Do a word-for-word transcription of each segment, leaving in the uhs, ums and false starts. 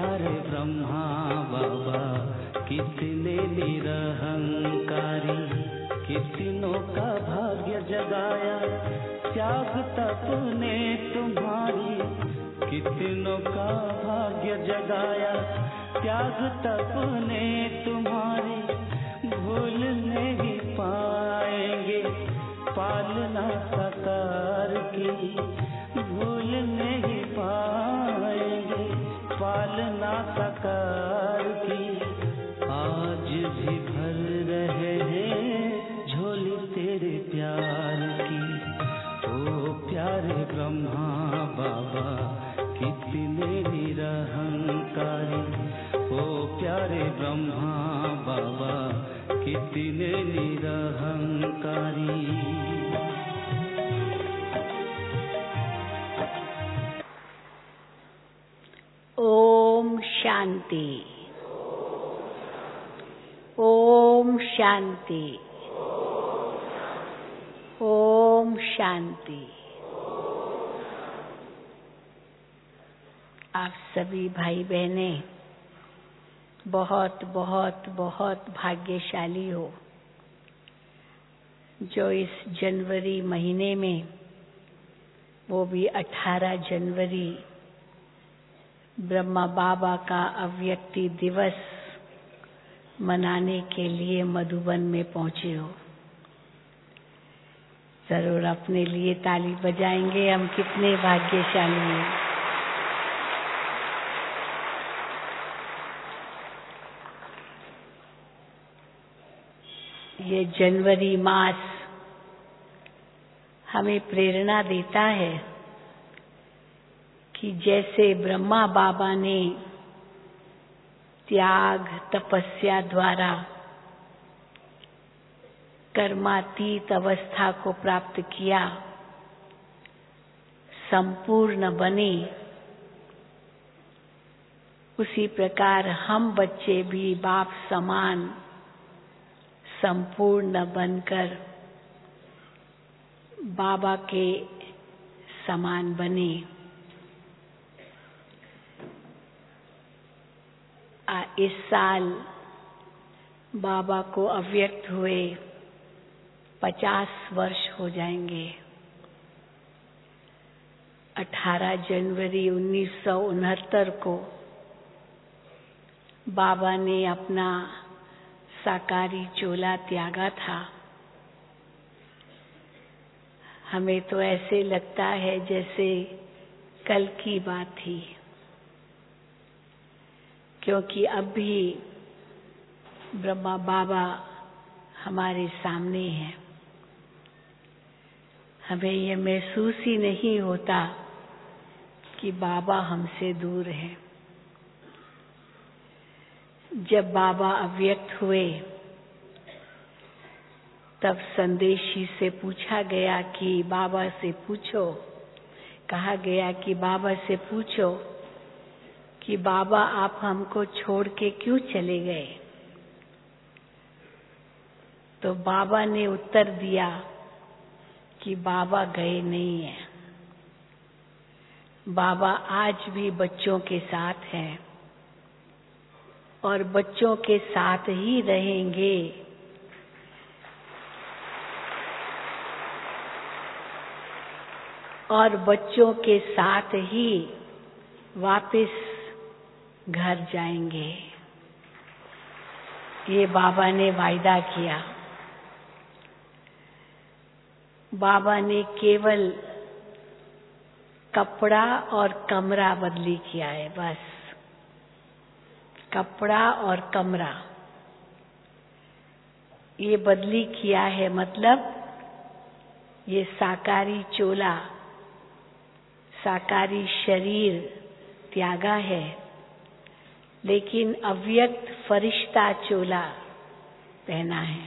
प्यारे ब्रह्मा बाबा कितने निरहंकारी, कितनों का भाग्य जगाया त्याग तप ने तुम्हारी, कितनों का भाग्य जगाया त्याग तप ने तुम्हारी। भूल नहीं पाएंगे पालना साकार की, भूल नहीं पाएंगे पालना साकार की। आज भी भर रहे हैं झोली तेरे प्यार की। ओ प्यारे ब्रह्मा बाबा कितने निरहंकारी, ओ प्यारे ब्रह्मा बाबा कितने निरहंकारी। ओम शांति, ओम शांति, ओम शांति। आप सभी भाई बहनें बहुत बहुत बहुत भाग्यशाली हो जो इस जनवरी महीने में, वो भी अठारह जनवरी, ब्रह्मा बाबा का अव्यक्ति दिवस मनाने के लिए मधुबन में पहुंचे हो। जरूर अपने लिए ताली बजाएंगे, हम कितने भाग्यशाली हैं। ये जनवरी मास हमें प्रेरणा देता है कि जैसे ब्रह्मा बाबा ने त्याग तपस्या द्वारा कर्मातीत अवस्था को प्राप्त किया, संपूर्ण बने, उसी प्रकार हम बच्चे भी बाप समान संपूर्ण बनकर बाबा के समान बने। इस साल बाबा को अव्यक्त हुए पचास वर्ष हो जाएंगे। अठारह जनवरी उन्नीस सौ उनहत्तर को बाबा ने अपना साकारी चोला त्यागा था। हमें तो ऐसे लगता है जैसे कल की बात थी, क्योंकि अब भी ब्रह्मा बाबा हमारे सामने हैं। हमें ये महसूस ही नहीं होता कि बाबा हमसे दूर हैं। जब बाबा अव्यक्त हुए तब संदेशी से पूछा गया कि बाबा से पूछो, कहा गया कि बाबा से पूछो कि बाबा आप हमको छोड़ के क्यों चले गए। तो बाबा ने उत्तर दिया कि बाबा गए नहीं हैं, बाबा आज भी बच्चों के साथ हैं और बच्चों के साथ ही रहेंगे। और बच्चों के साथ ही वापस घर जाएंगे। ये बाबा ने वायदा किया। बाबा ने केवल कपड़ा और कमरा बदली किया है, बस कपड़ा और कमरा ये बदली किया है। मतलब ये साकारी चोला, साकारी शरीर त्यागा है, लेकिन अव्यक्त फरिश्ता चोला पहना है।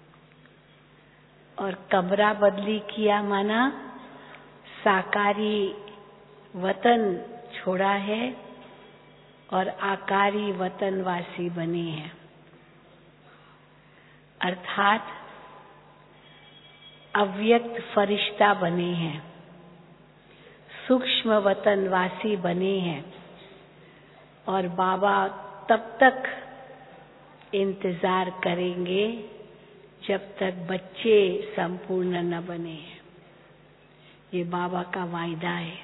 और कमरा बदली किया माना साकारी वतन छोड़ा है और आकारी वतनवासी बने हैं। अर्थात अव्यक्त फरिश्ता बने हैं, सूक्ष्म वतनवासी बने हैं, और बाबा तब तक इंतजार करेंगे जब तक बच्चे संपूर्ण न बने। ये बाबा का वायदा है।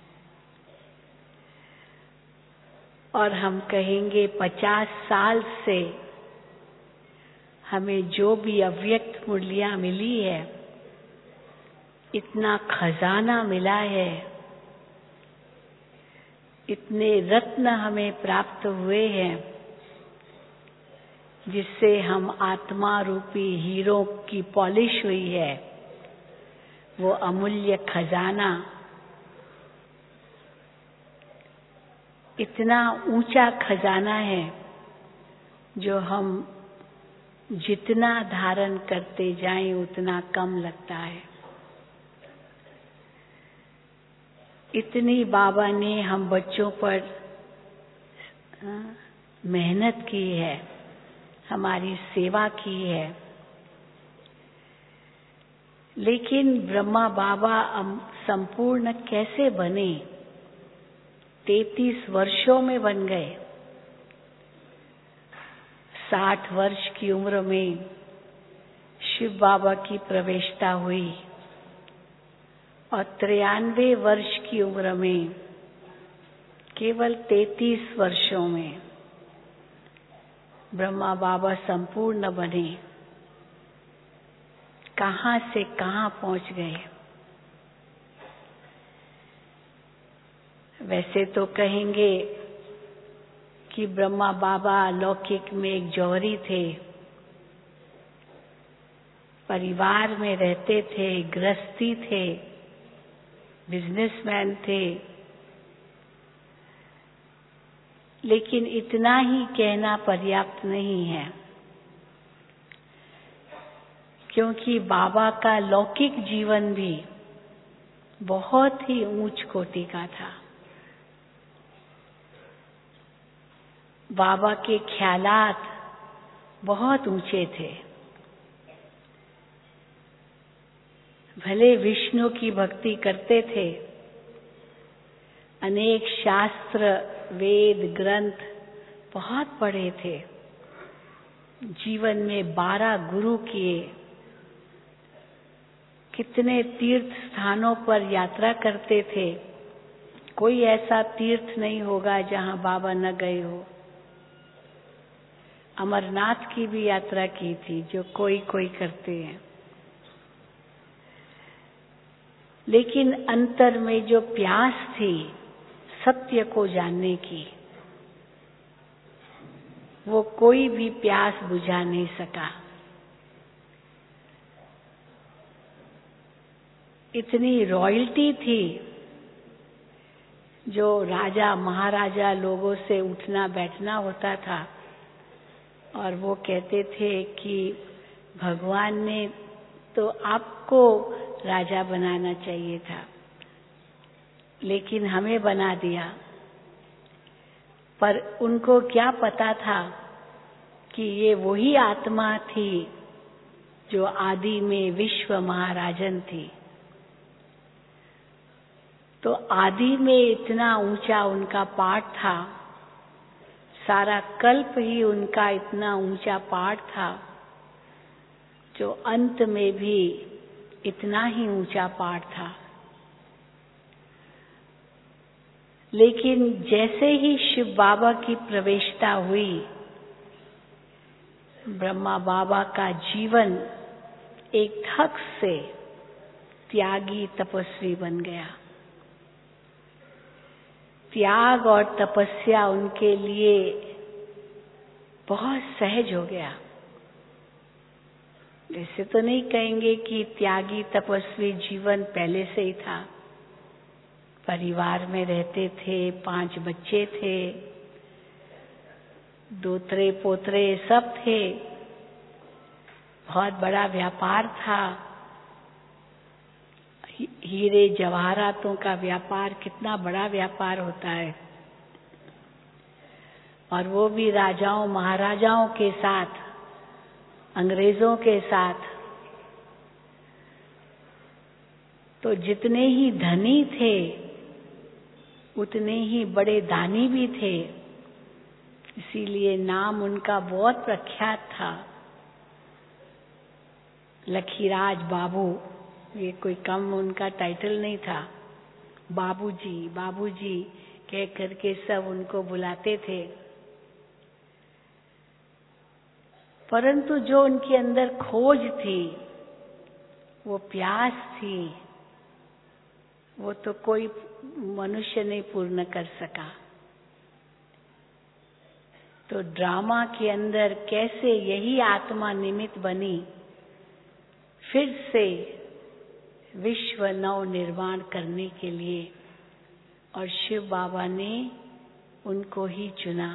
और हम कहेंगे पचास साल से हमें जो भी अव्यक्त मुरलियां मिली है, इतना खजाना मिला है, इतने रत्न हमें प्राप्त हुए हैं, जिससे हम आत्मा रूपी हीरो की पॉलिश हुई है। वो अमूल्य खजाना इतना ऊंचा खजाना है जो हम जितना धारण करते जाएं उतना कम लगता है। इतनी बाबा ने हम बच्चों पर मेहनत की है, हमारी सेवा की है। लेकिन ब्रह्मा बाबा संपूर्ण कैसे बने? तैतीस वर्षों में बन गए। साठ वर्ष की उम्र में शिव बाबा की प्रवेशता हुई और तिरानवे वर्ष की उम्र में, केवल तैतीस वर्षों में ब्रह्मा बाबा संपूर्ण बने। कहां से कहां पहुंच गए? वैसे तो कहेंगे कि ब्रह्मा बाबा लौकिक में एक जौहरी थे, परिवार में रहते थे, गृहस्थी थे, बिजनेसमैन थे। लेकिन इतना ही कहना पर्याप्त नहीं है, क्योंकि बाबा का लौकिक जीवन भी बहुत ही ऊंच कोटि का था। बाबा के ख्यालात बहुत ऊंचे थे। भले विष्णु की भक्ति करते थे, अनेक शास्त्र, वेद, ग्रंथ बहुत पढ़े थे, जीवन में बारह गुरु किए, कितने तीर्थ स्थानों पर यात्रा करते थे। कोई ऐसा तीर्थ नहीं होगा जहां बाबा न गए हो। अमरनाथ की भी यात्रा की थी, जो कोई कोई करते हैं। लेकिन अंतर में जो प्यास थी सत्य को जानने की, वो कोई भी प्यास बुझा नहीं सका। इतनी रॉयल्टी थी, जो राजा महाराजा लोगों से उठना बैठना होता था और वो कहते थे कि भगवान ने तो आपको राजा बनाना चाहिए था, लेकिन हमें बना दिया। पर उनको क्या पता था कि ये वही आत्मा थी जो आदि में विश्व महाराजन थी। तो आदि में इतना ऊंचा उनका पाठ था, सारा कल्प ही उनका इतना ऊंचा पाठ था, जो अंत में भी इतना ही ऊंचा पाठ था। लेकिन जैसे ही शिव बाबा की प्रवेशता हुई, ब्रह्मा बाबा का जीवन एक धक से त्यागी तपस्वी बन गया। त्याग और तपस्या उनके लिए बहुत सहज हो गया। वैसे तो नहीं कहेंगे कि त्यागी तपस्वी जीवन पहले से ही था। परिवार में रहते थे, पांच बच्चे थे, दोतरे पोतरे सब थे, बहुत बड़ा व्यापार था। हीरे जवाहरातों का व्यापार कितना बड़ा व्यापार होता है, और वो भी राजाओं महाराजाओं के साथ, अंग्रेजों के साथ। तो जितने ही धनी थे उतने ही बड़े दानी भी थे, इसीलिए नाम उनका बहुत प्रख्यात था, लखीराज बाबू। ये कोई कम उनका टाइटल नहीं था। बाबूजी बाबूजी कह करके सब उनको बुलाते थे। परंतु जो उनके अंदर खोज थी, वो प्यास थी, वो तो कोई मनुष्य नहीं पूर्ण कर सका। तो ड्रामा के अंदर कैसे यही आत्मा निमित्त बनी फिर से विश्व नव निर्माण करने के लिए, और शिव बाबा ने उनको ही चुना।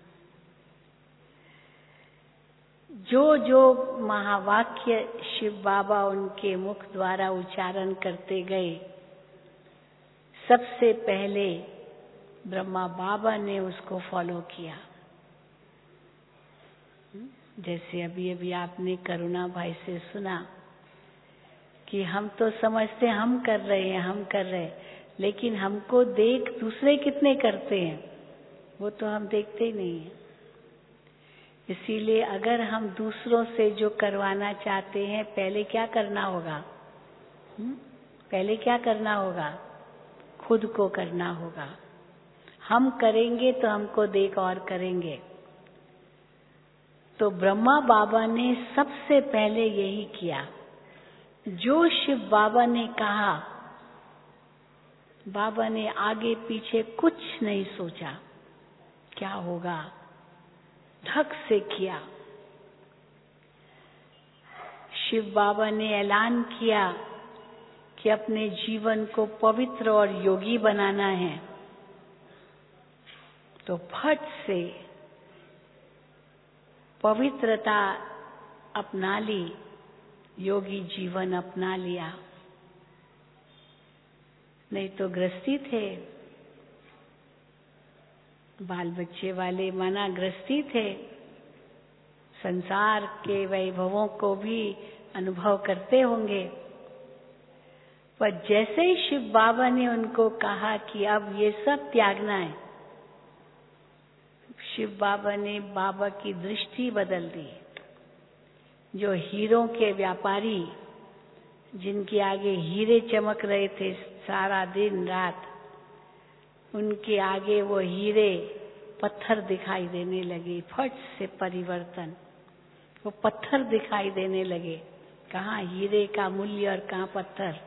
जो जो महावाक्य शिव बाबा उनके मुख द्वारा उच्चारण करते गए, सबसे पहले ब्रह्मा बाबा ने उसको फॉलो किया। जैसे अभी अभी आपने करुणा भाई से सुना कि हम तो समझते हम कर रहे हैं हम कर रहे हैं, लेकिन हमको देख दूसरे कितने करते हैं वो तो हम देखते ही नहीं हैं। इसीलिए अगर हम दूसरों से जो करवाना चाहते हैं, पहले क्या करना होगा? हुँ? पहले क्या करना होगा? खुद को करना होगा। हम करेंगे तो हमको देख और करेंगे। तो ब्रह्मा बाबा ने सबसे पहले यही किया। जो शिव बाबा ने कहा, बाबा ने आगे पीछे कुछ नहीं सोचा क्या होगा, धक से किया। शिव बाबा ने ऐलान किया कि अपने जीवन को पवित्र और योगी बनाना है, तो फट से पवित्रता अपना ली, योगी जीवन अपना लिया। नहीं तो गृहस्थी थे, बाल बच्चे वाले माना गृहस्थी थे, संसार के वैभवों को भी अनुभव करते होंगे। पर जैसे ही शिव बाबा ने उनको कहा कि अब ये सब त्यागना है, शिव बाबा ने बाबा की दृष्टि बदल दी। जो हीरों के व्यापारी, जिनके आगे हीरे चमक रहे थे सारा दिन रात, उनके आगे वो हीरे पत्थर दिखाई देने लगे। फट से परिवर्तन, वो पत्थर दिखाई देने लगे। कहाँ हीरे का मूल्य और कहाँ पत्थर।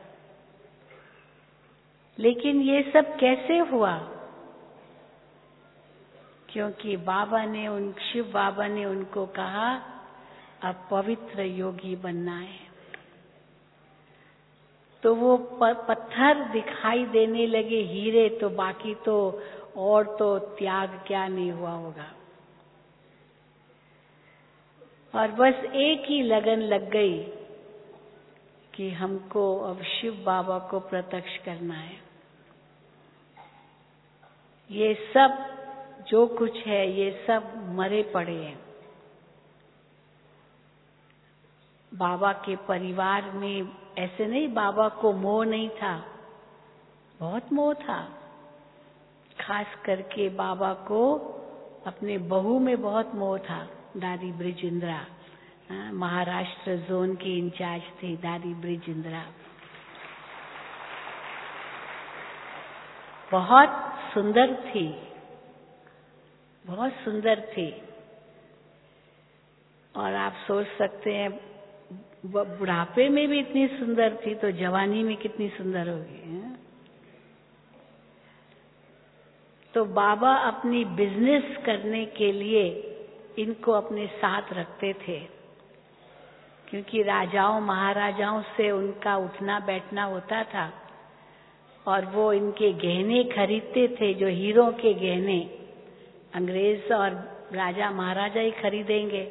लेकिन ये सब कैसे हुआ? क्योंकि बाबा ने उन शिव बाबा ने उनको कहा अब पवित्र योगी बनना है। तो वो पत्थर दिखाई देने लगे, हीरे तो बाकी तो और तो त्याग क्या नहीं हुआ होगा। और बस एक ही लगन लग गई कि हमको अब शिव बाबा को प्रत्यक्ष करना है। ये सब जो कुछ है ये सब मरे पड़े हैं। बाबा के परिवार में ऐसे नहीं, बाबा को मोह नहीं था, बहुत मोह था। खास करके बाबा को अपने बहू में बहुत मोह था। दादी ब्रिजेंद्रा, महाराष्ट्र जोन की इंचार्ज थी दादी ब्रिजेंद्रा। बहुत सुंदर थी, बहुत सुंदर थी। और आप सोच सकते हैं बुढ़ापे में भी इतनी सुंदर थी तो जवानी में कितनी सुंदर होगी। तो बाबा अपनी बिजनेस करने के लिए इनको अपने साथ रखते थे, क्योंकि राजाओं महाराजाओं से उनका उठना बैठना होता था और वो इनके गहने खरीदते थे। जो हीरों के गहने अंग्रेज और राजा महाराजा ही खरीदेंगे।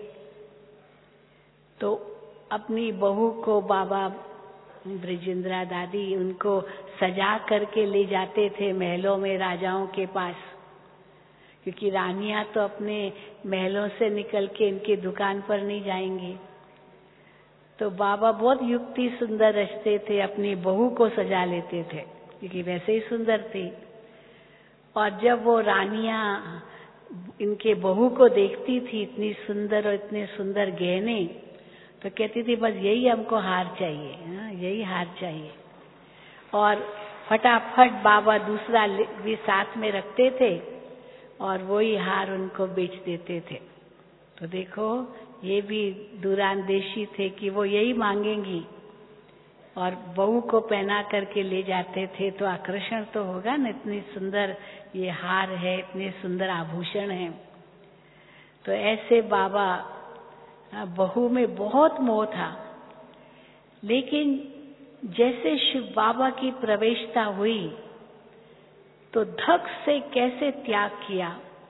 तो अपनी बहू को बाबा ब्रिजेंद्रा दादी उनको सजा करके ले जाते थे महलों में राजाओं के पास, क्योंकि रानियां तो अपने महलों से निकल के इनकी दुकान पर नहीं जाएंगी। तो बाबा बहुत युक्ति सुंदर रचते थे, अपनी बहू को सजा लेते थे क्योंकि वैसे ही सुंदर थी। और जब वो रानियां इनके बहू को देखती थी, इतनी सुंदर और इतने सुंदर गहने, तो कहती थी बस यही हमको हार चाहिए, हाँ यही हार चाहिए। और फटाफट बाबा दूसरा भी साथ में रखते थे और वही हार उनको बेच देते थे। तो देखो ये भी दूरांदेशी थे कि वो यही मांगेंगी और बहू को पहना करके ले जाते थे, तो आकर्षण तो होगा न, इतनी सुंदर ये हार है, इतने सुंदर आभूषण है। तो ऐसे बाबा, बहू में बहुत मोह था, लेकिन जैसे शिव बाबा की प्रवेशता हुई तो धक से कैसे त्याग किया,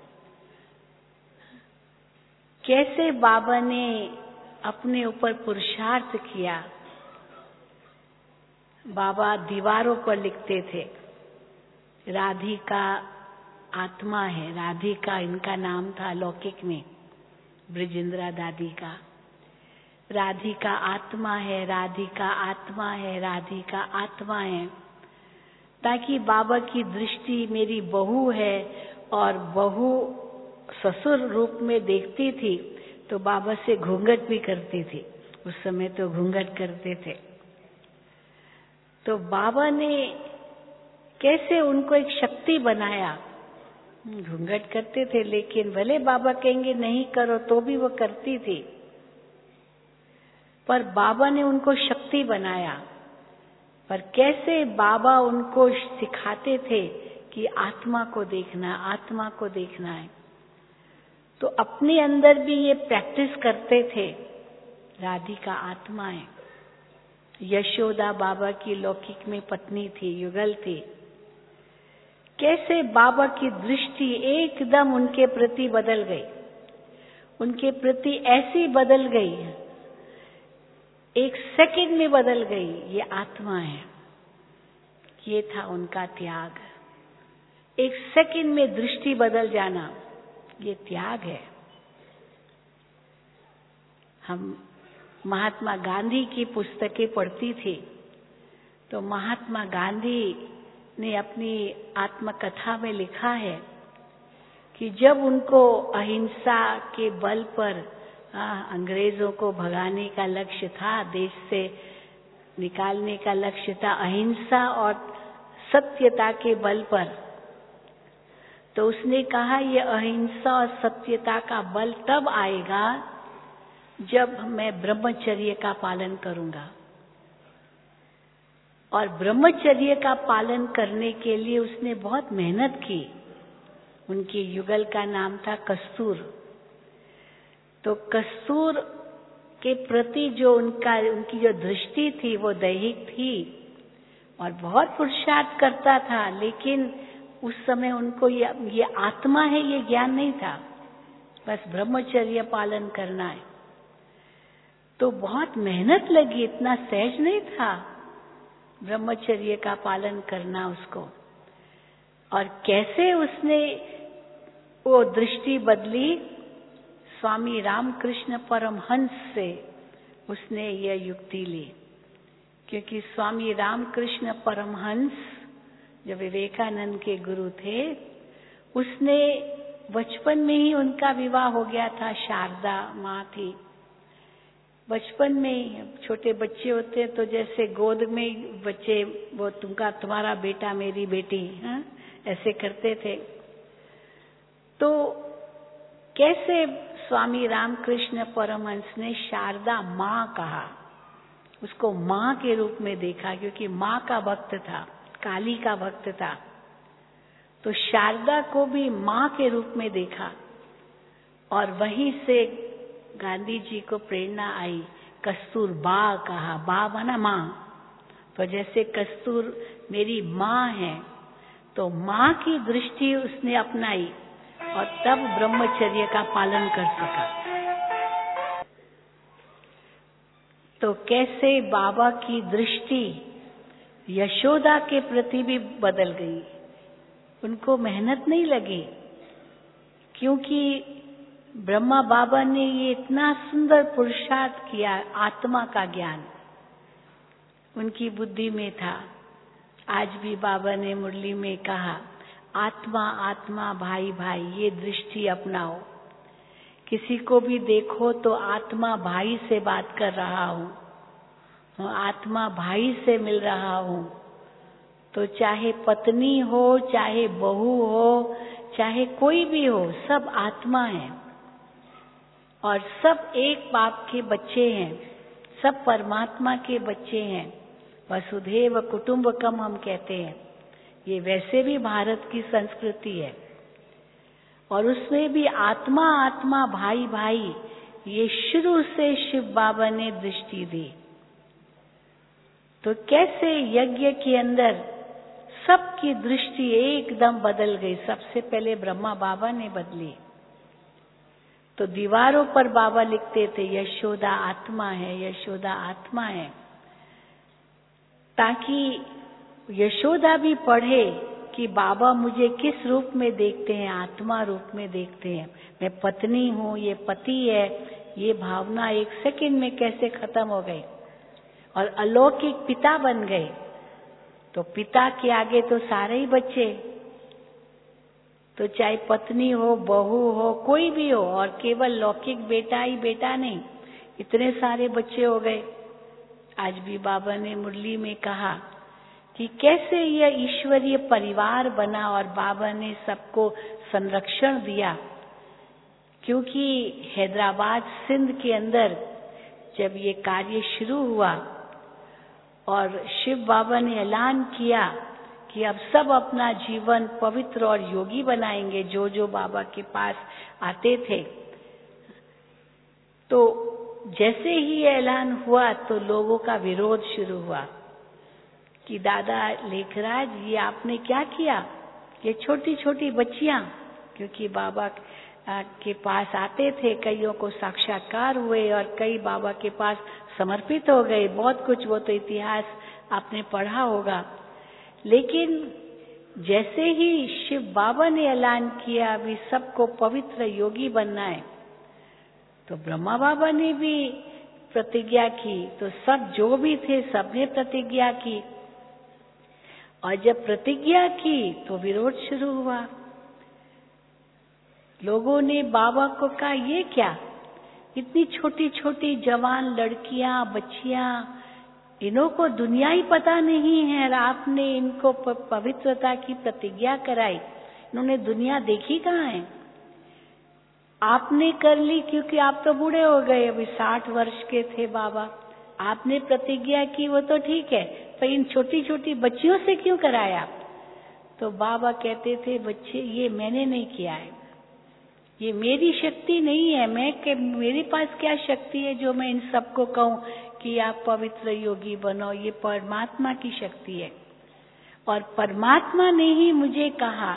कैसे बाबा ने अपने ऊपर पुरुषार्थ किया। बाबा दीवारों पर लिखते थे, राधिका आत्मा है, राधिका इनका नाम था लौकिक में, ब्रिजेंद्रा दादी का। राधिका आत्मा है, राधिका आत्मा है, राधिका आत्मा है, ताकि बाबा की दृष्टि मेरी बहू है और बहू ससुर रूप में देखती थी तो बाबा से घूंघट भी करती थी। उस समय तो घूंघट करते थे। तो बाबा ने कैसे उनको एक शक्ति बनाया। घूंघट करते थे, लेकिन भले बाबा कहेंगे नहीं करो तो भी वो करती थी, पर बाबा ने उनको शक्ति बनाया। पर कैसे बाबा उनको सिखाते थे कि आत्मा को देखना, आत्मा को देखना है। तो अपने अंदर भी ये प्रैक्टिस करते थे। राधिका आत्मा है। यशोदा बाबा की लौकिक में पत्नी थी, युगल थी। कैसे बाबा की दृष्टि एकदम उनके प्रति बदल गई, उनके प्रति ऐसी बदल गई, एक सेकंड में बदल गई। ये आत्मा है, ये था उनका त्याग। एक सेकंड में दृष्टि बदल जाना, ये त्याग है। हम महात्मा गांधी की पुस्तकें पढ़ती थी, तो महात्मा गांधी ने अपनी आत्मकथा में लिखा है कि जब उनको अहिंसा के बल पर आ, अंग्रेजों को भगाने का लक्ष्य था, देश से निकालने का लक्ष्य था, अहिंसा और सत्यता के बल पर, तो उसने कहा ये अहिंसा और सत्यता का बल तब आएगा जब मैं ब्रह्मचर्य का पालन करूंगा। और ब्रह्मचर्य का पालन करने के लिए उसने बहुत मेहनत की। उनकी युगल का नाम था कस्तूर। तो कस्तूर के प्रति जो उनका उनकी जो दृष्टि थी वो दैहिक थी और बहुत पुरुषार्थ करता था, लेकिन उस समय उनको ये, ये आत्मा है ये ज्ञान नहीं था, बस ब्रह्मचर्य पालन करना है। तो बहुत मेहनत लगी, इतना सहज नहीं था ब्रह्मचर्य का पालन करना उसको। और कैसे उसने वो दृष्टि बदली, स्वामी रामकृष्ण परमहंस से उसने यह युक्ति ली। क्योंकि स्वामी रामकृष्ण परमहंस जो विवेकानंद के गुरु थे, उसने बचपन में ही उनका विवाह हो गया था। शारदा माँ थी। बचपन में छोटे बच्चे होते हैं तो जैसे गोद में बच्चे, वो तुमका तुम्हारा बेटा मेरी बेटी, हाँ ऐसे करते थे। तो कैसे स्वामी रामकृष्ण परमहंस ने शारदा माँ कहा, उसको माँ के रूप में देखा, क्योंकि माँ का भक्त था, काली का भक्त था। तो शारदा को भी माँ के रूप में देखा और वहीं से गांधी जी को प्रेरणा आई। कस्तूरबा कहा, बा माना माँ। तो जैसे कस्तूर मेरी माँ है, तो माँ की दृष्टि उसने अपनाई और तब ब्रह्मचर्य का पालन कर सका। तो कैसे बाबा की दृष्टि यशोदा के प्रति भी बदल गई। उनको मेहनत नहीं लगी, क्योंकि ब्रह्मा बाबा ने ये इतना सुंदर पुरुषार्थ किया। आत्मा का ज्ञान उनकी बुद्धि में था। आज भी बाबा ने मुरली में कहा, आत्मा आत्मा, भाई भाई, ये दृष्टि अपनाओ। किसी को भी देखो तो आत्मा भाई से बात कर रहा हूँ, आत्मा भाई से मिल रहा हूँ। तो चाहे पत्नी हो, चाहे बहू हो, चाहे कोई भी हो, सब आत्मा है और सब एक बाप के बच्चे हैं, सब परमात्मा के बच्चे हैं। वसुधैव कुटुंबकम हम कहते हैं। ये वैसे भी भारत की संस्कृति है और उसमें भी आत्मा आत्मा, भाई भाई, ये शुरू से शिव बाबा ने दृष्टि दी। तो कैसे यज्ञ के अंदर सबकी दृष्टि एकदम बदल गई। सबसे पहले ब्रह्मा बाबा ने बदली। तो दीवारों पर बाबा लिखते थे, यशोदा आत्मा है, यशोदा आत्मा है, ताकि यशोदा भी पढ़े कि बाबा मुझे किस रूप में देखते हैं, आत्मा रूप में देखते हैं। मैं पत्नी हूँ, ये पति है, ये भावना एक सेकंड में कैसे खत्म हो गई और अलौकिक पिता बन गए। तो पिता के आगे तो सारे ही बच्चे, तो चाहे पत्नी हो, बहू हो, कोई भी हो, और केवल लौकिक बेटा ही बेटा नहीं, इतने सारे बच्चे हो गए। आज भी बाबा ने मुरली में कहा कि कैसे यह ईश्वरीय परिवार बना और बाबा ने सबको संरक्षण दिया। क्योंकि हैदराबाद सिंध के अंदर जब ये कार्य शुरू हुआ और शिव बाबा ने ऐलान किया कि अब सब अपना जीवन पवित्र और योगी बनाएंगे, जो जो बाबा के पास आते थे, तो जैसे ही ऐलान हुआ तो लोगों का विरोध शुरू हुआ कि दादा लेखराज, ये आपने क्या किया? ये छोटी छोटी बच्चियां, क्योंकि बाबा के पास आते थे, कईयों को साक्षात्कार हुए और कई बाबा के पास समर्पित हो गए, बहुत कुछ, वो तो इतिहास आपने पढ़ा होगा। लेकिन जैसे ही शिव बाबा ने ऐलान किया अभी सबको पवित्र योगी बनना है, तो ब्रह्मा बाबा ने भी प्रतिज्ञा की, तो सब जो भी थे सबने प्रतिज्ञा की। और जब प्रतिज्ञा की तो विरोध शुरू हुआ। लोगों ने बाबा को कहा, ये क्या, इतनी छोटी छोटी जवान लड़कियां, बच्चियां, इन्हों को दुनिया ही पता नहीं है और आपने इनको पवित्रता की प्रतिज्ञा कराई। इन्होंने दुनिया देखी कहाँ है? आपने कर ली क्योंकि आप तो बूढ़े हो गए, अभी साठ वर्ष के थे बाबा, आपने प्रतिज्ञा की, वो तो ठीक है, पर इन छोटी छोटी बच्चियों से क्यों कराया? तो बाबा कहते थे, बच्चे, ये मैंने नहीं किया है, ये मेरी शक्ति नहीं है। मैं के मेरे पास क्या शक्ति है जो मैं इन सबको कहूँ कि आप पवित्र योगी बनो? ये परमात्मा की शक्ति है और परमात्मा ने ही मुझे कहा,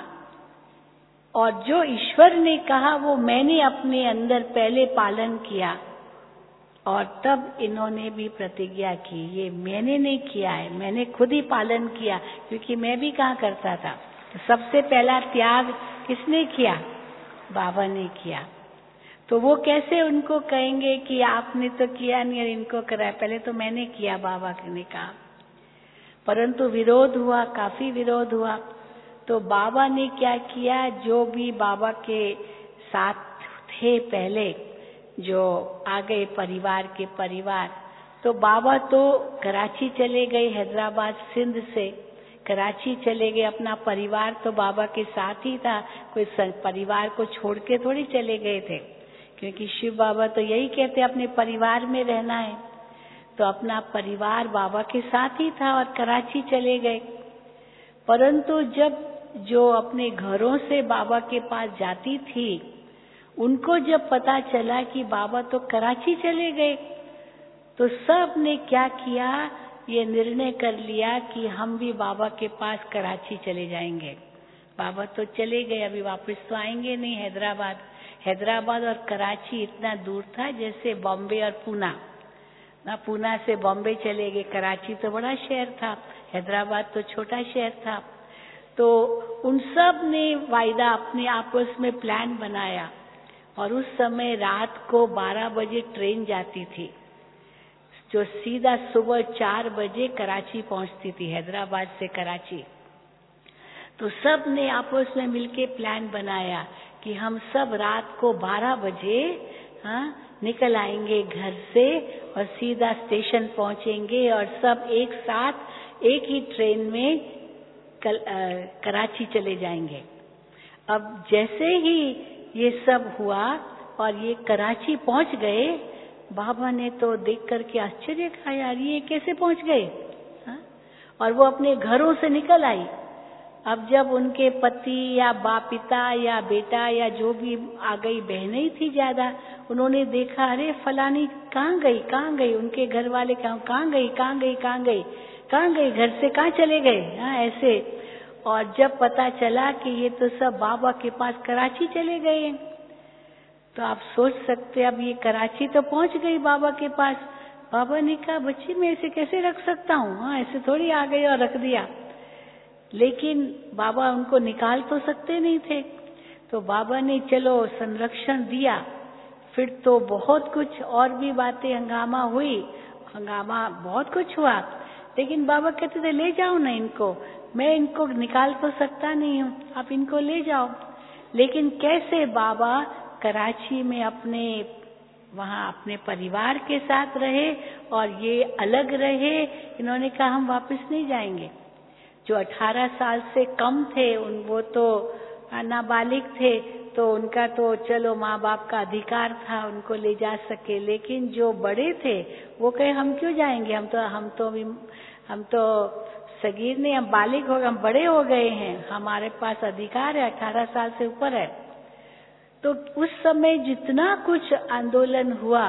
और जो ईश्वर ने कहा वो मैंने अपने अंदर पहले पालन किया और तब इन्होंने भी प्रतिज्ञा की। ये मैंने नहीं किया है, मैंने खुद ही पालन किया, क्योंकि मैं भी कहाँ करता था। तो सबसे पहला त्याग किसने किया? बाबा ने किया। तो वो कैसे उनको कहेंगे कि आपने तो किया नहीं और इनको कराया? पहले तो मैंने किया, बाबा ने कहा। परंतु विरोध हुआ, काफी विरोध हुआ। तो बाबा ने क्या किया, जो भी बाबा के साथ थे पहले, जो आ गए परिवार के परिवार, तो बाबा तो कराची चले गए, हैदराबाद सिंध से कराची चले गए। अपना परिवार तो बाबा के साथ ही था, कोई परिवार को छोड़ के थोड़ी चले गए थे, क्योंकि शिव बाबा तो यही कहते अपने परिवार में रहना है। तो अपना परिवार बाबा के साथ ही था और कराची चले गए। परंतु जब जो अपने घरों से बाबा के पास जाती थी, उनको जब पता चला कि बाबा तो कराची चले गए, तो सब ने क्या किया, ये निर्णय कर लिया कि हम भी बाबा के पास कराची चले जाएंगे। बाबा तो चले गए, अभी वापस तो आएंगे नहीं। हैदराबाद हैदराबाद और कराची इतना दूर था जैसे बॉम्बे और पूना ना, पूना से बॉम्बे चले गए। कराची तो बड़ा शहर था, हैदराबाद तो छोटा शहर था। तो उन सब ने वायदा अपने आपस में प्लान बनाया और उस समय रात को बारह बजे ट्रेन जाती थी, जो सीधा सुबह चार बजे कराची पहुंचती थी, हैदराबाद से कराची। तो सब ने आपस में मिलके प्लान बनाया कि हम सब रात को बारह बजे हाँ निकल आएंगे घर से और सीधा स्टेशन पहुंचेंगे और सब एक साथ एक ही ट्रेन में कल, आ, कराची चले जाएंगे। अब जैसे ही ये सब हुआ और ये कराची पहुंच गए, बाबा ने तो देख करके आश्चर्य कहा, यार ये कैसे पहुंच गए हाँ? और वो अपने घरों से निकल आई। अब जब उनके पति या बाप पिता या बेटा या जो भी आ गई, बहनें ही थी ज्यादा, उन्होंने देखा अरे फलानी कहाँ गई कहाँ गई, उनके घर वाले कहाँ कहाँ गई कहाँ गई कहाँ गई कहाँ गई घर से कहाँ चले गए हाँ ऐसे। और जब पता चला कि ये तो सब बाबा के पास कराची चले गए, तो आप सोच सकते अब ये कराची तो पहुंच गई बाबा के पास। बाबा ने कहा बच्ची मैं इसे कैसे रख सकता हूँ, हाँ ऐसे थोड़ी आ गई और रख दिया। लेकिन बाबा उनको निकाल तो सकते नहीं थे, तो बाबा ने चलो संरक्षण दिया। फिर तो बहुत कुछ और भी बातें हंगामा हुई, हंगामा बहुत कुछ हुआ, लेकिन बाबा कहते थे ले जाओ ना इनको, मैं इनको निकाल तो सकता नहीं हूँ, आप इनको ले जाओ। लेकिन कैसे बाबा कराची में अपने वहाँ अपने परिवार के साथ रहे और ये अलग रहे। इन्होंने कहा हम वापस नहीं जाएंगे। जो अठारह साल से कम थे उन वो तो नाबालिग थे, तो उनका तो चलो माँ बाप का अधिकार था, उनको ले जा सके। लेकिन जो बड़े थे वो कहे हम क्यों जाएंगे, हम तो हम तो हम तो सगीर नहीं, हम बालिग हो गए, हम बड़े हो गए हैं, हमारे पास अधिकार है, अठारह साल से ऊपर है। तो उस समय जितना कुछ आंदोलन हुआ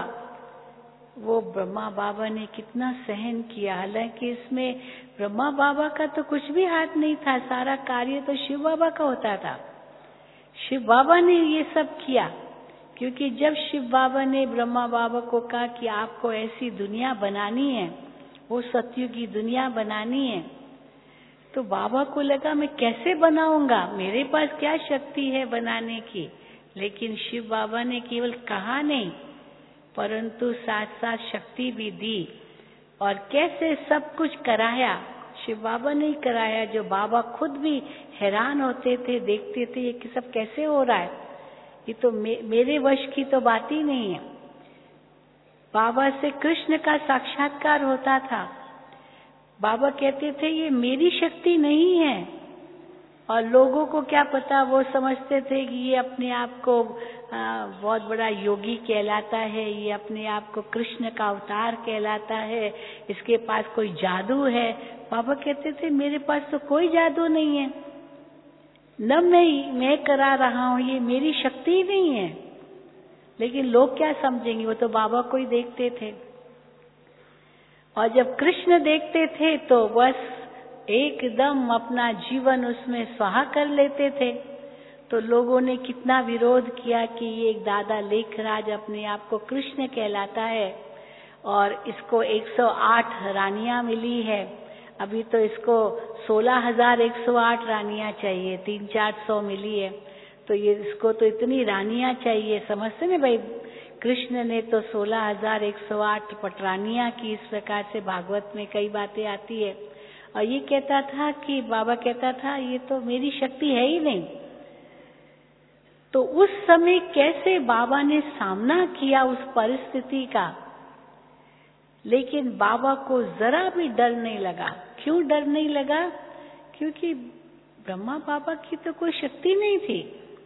वो ब्रह्मा बाबा ने कितना सहन किया। हालांकि इसमें ब्रह्मा बाबा का तो कुछ भी हाथ नहीं था, सारा कार्य तो शिव बाबा का होता था। शिव बाबा ने ये सब किया, क्योंकि जब शिव बाबा ने ब्रह्मा बाबा को कहा कि आपको ऐसी दुनिया बनानी है, वो सत्युग की दुनिया बनानी है, तो बाबा को लगा मैं कैसे बनाऊंगा, मेरे पास क्या शक्ति है बनाने की। लेकिन शिव बाबा ने केवल कहा नहीं, परंतु साथ साथ शक्ति भी दी और कैसे सब कुछ कराया। शिव बाबा ने ही कराया, जो बाबा खुद भी हैरान होते थे, देखते थे ये सब कैसे हो रहा है, ये तो मे, मेरे वश की तो बात ही नहीं है। बाबा से कृष्ण का साक्षात्कार होता था। बाबा कहते थे ये मेरी शक्ति नहीं है, और लोगों को क्या पता, वो समझते थे कि ये अपने आप को आ, बहुत बड़ा योगी कहलाता है, ये अपने आप को कृष्ण का अवतार कहलाता है, इसके पास कोई जादू है। बाबा कहते थे मेरे पास तो कोई जादू नहीं है, न मैं मैं करा रहा हूँ, ये मेरी शक्ति नहीं है। लेकिन लोग क्या समझेंगे, वो तो बाबा को ही देखते थे। और जब कृष्ण देखते थे तो बस एकदम अपना जीवन उसमें स्वाहा कर लेते थे। तो लोगों ने कितना विरोध किया कि ये एक दादा लेखराज अपने आप को कृष्ण कहलाता है और इसको एक सौ आठ रानियां मिली है। अभी तो इसको सोलह हजार एक सौ आठ रानियां चाहिए, तीन चार सौ मिली है, तो ये इसको तो इतनी रानियां चाहिए। समझते ना भाई, कृष्ण ने तो सोलह हजार एक सौ आठ पटरानियां की, इस प्रकार से भागवत में कई बातें आती है। और ये कहता था कि बाबा कहता था ये तो मेरी शक्ति है ही नहीं। तो उस समय कैसे बाबा ने सामना किया उस परिस्थिति का, लेकिन बाबा को जरा भी डर नहीं लगा। क्यों डर नहीं लगा? क्योंकि ब्रह्मा बाबा की तो कोई शक्ति नहीं थी,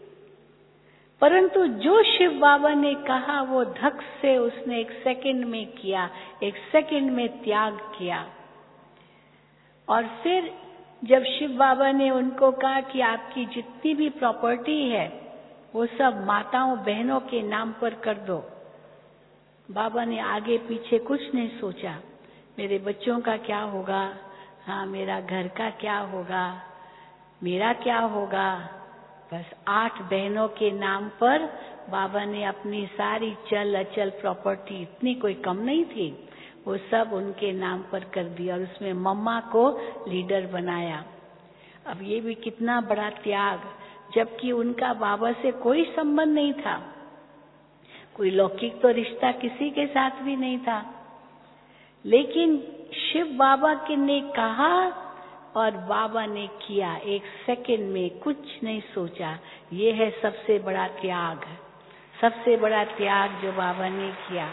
परंतु जो शिव बाबा ने कहा वो धक से उसने एक सेकंड में किया, एक सेकंड में त्याग किया। और फिर जब शिव बाबा ने उनको कहा कि आपकी जितनी भी प्रॉपर्टी है वो सब माताओं बहनों के नाम पर कर दो, बाबा ने आगे पीछे कुछ नहीं सोचा। मेरे बच्चों का क्या होगा, हाँ मेरा घर का क्या होगा, मेरा क्या होगा, बस आठ बहनों के नाम पर बाबा ने अपनी सारी चल अचल प्रॉपर्टी, इतनी कोई कम नहीं थी, वो सब उनके नाम पर कर दिया और उसमें मम्मा को लीडर बनाया। अब ये भी कितना बड़ा त्याग, जबकि उनका बाबा से कोई संबंध नहीं था, कोई लौकिक तो रिश्ता किसी के साथ भी नहीं था। लेकिन शिव बाबा के ने कहा और बाबा ने किया, एक सेकंड में कुछ नहीं सोचा। ये है सबसे बड़ा त्याग, सबसे बड़ा त्याग जो बाबा ने किया।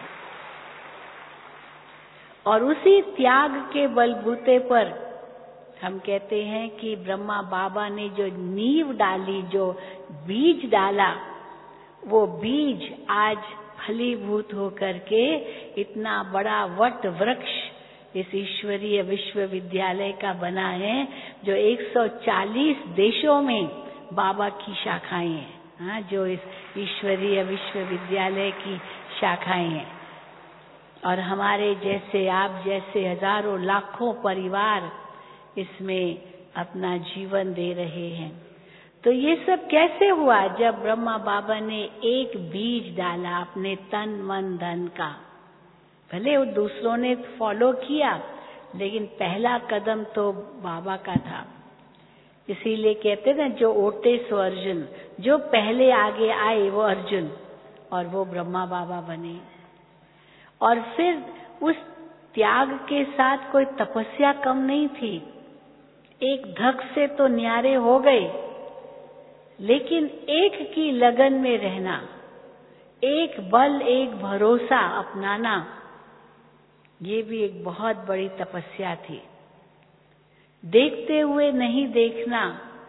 और उसी त्याग के बलबूते पर हम कहते हैं कि ब्रह्मा बाबा ने जो नींव डाली, जो बीज डाला, वो बीज आज फलीभूत होकर के इतना बड़ा वट वृक्ष इस ईश्वरीय विश्वविद्यालय का बना है, जो एक सौ चालीस देशों में बाबा की शाखाएं हैं। हाँ, जो इस ईश्वरीय विश्वविद्यालय की शाखाएं हैं। और हमारे जैसे, आप जैसे हजारों लाखों परिवार इसमें अपना जीवन दे रहे हैं। तो ये सब कैसे हुआ? जब ब्रह्मा बाबा ने एक बीज डाला अपने तन मन धन का। भले वो दूसरों ने फॉलो किया, लेकिन पहला कदम तो बाबा का था। इसीलिए कहते ना, जो ओटे सो अर्जुन, जो पहले आगे आए वो अर्जुन, और वो ब्रह्मा बाबा बने। और फिर उस त्याग के साथ कोई तपस्या कम नहीं थी। एक धक से तो न्यारे हो गए, लेकिन एक की लगन में रहना, एक बल एक भरोसा अपनाना, ये भी एक बहुत बड़ी तपस्या थी। देखते हुए नहीं देखना,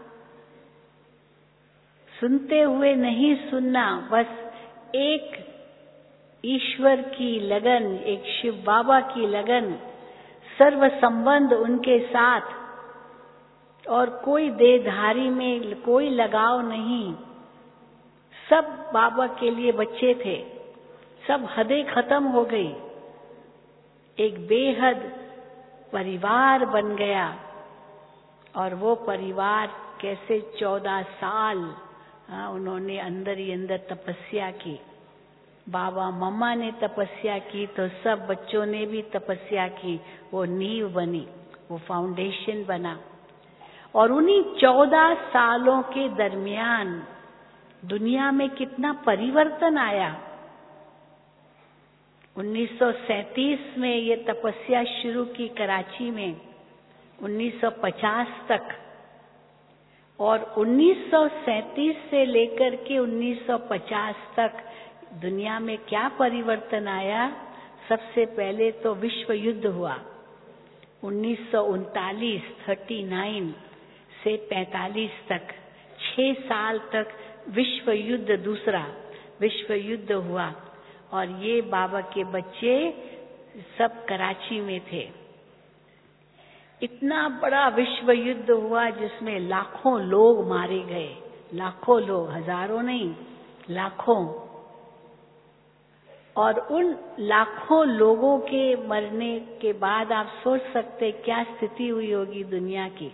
सुनते हुए नहीं सुनना, बस एक ईश्वर की लगन, एक शिव बाबा की लगन, सर्व संबंध उनके साथ, और कोई देहधारी में कोई लगाव नहीं। सब बाबा के लिए बच्चे थे, सब हदें खत्म हो गई। एक बेहद परिवार बन गया। और वो परिवार कैसे चौदह साल हाँ, उन्होंने अंदर ही अंदर तपस्या की। बाबा मम्मा ने तपस्या की तो सब बच्चों ने भी तपस्या की। वो नींव बनी, वो फाउंडेशन बना। और उन्हीं चौदह सालों के दरमियान दुनिया में कितना परिवर्तन आया। उन्नीस सौ सैंतीस में ये तपस्या शुरू की कराची में, उन्नीस सौ पचास तक। और उन्नीस सौ सैंतीस से लेकर के उन्नीस सौ पचास तक दुनिया में क्या परिवर्तन आया? सबसे पहले तो विश्व युद्ध हुआ। उन्नीस सौ उनतालीस थर्टी नाइन से पैंतालीस तक, छह साल तक विश्व युद्ध, दूसरा विश्व युद्ध हुआ। और ये बाबा के बच्चे सब कराची में थे। इतना बड़ा विश्व युद्ध हुआ जिसमें लाखों लोग मारे गए, लाखों लोग, हजारों नहीं, लाखों। और उन लाखों लोगों के मरने के बाद आप सोच सकते क्या स्थिति हुई होगी दुनिया की।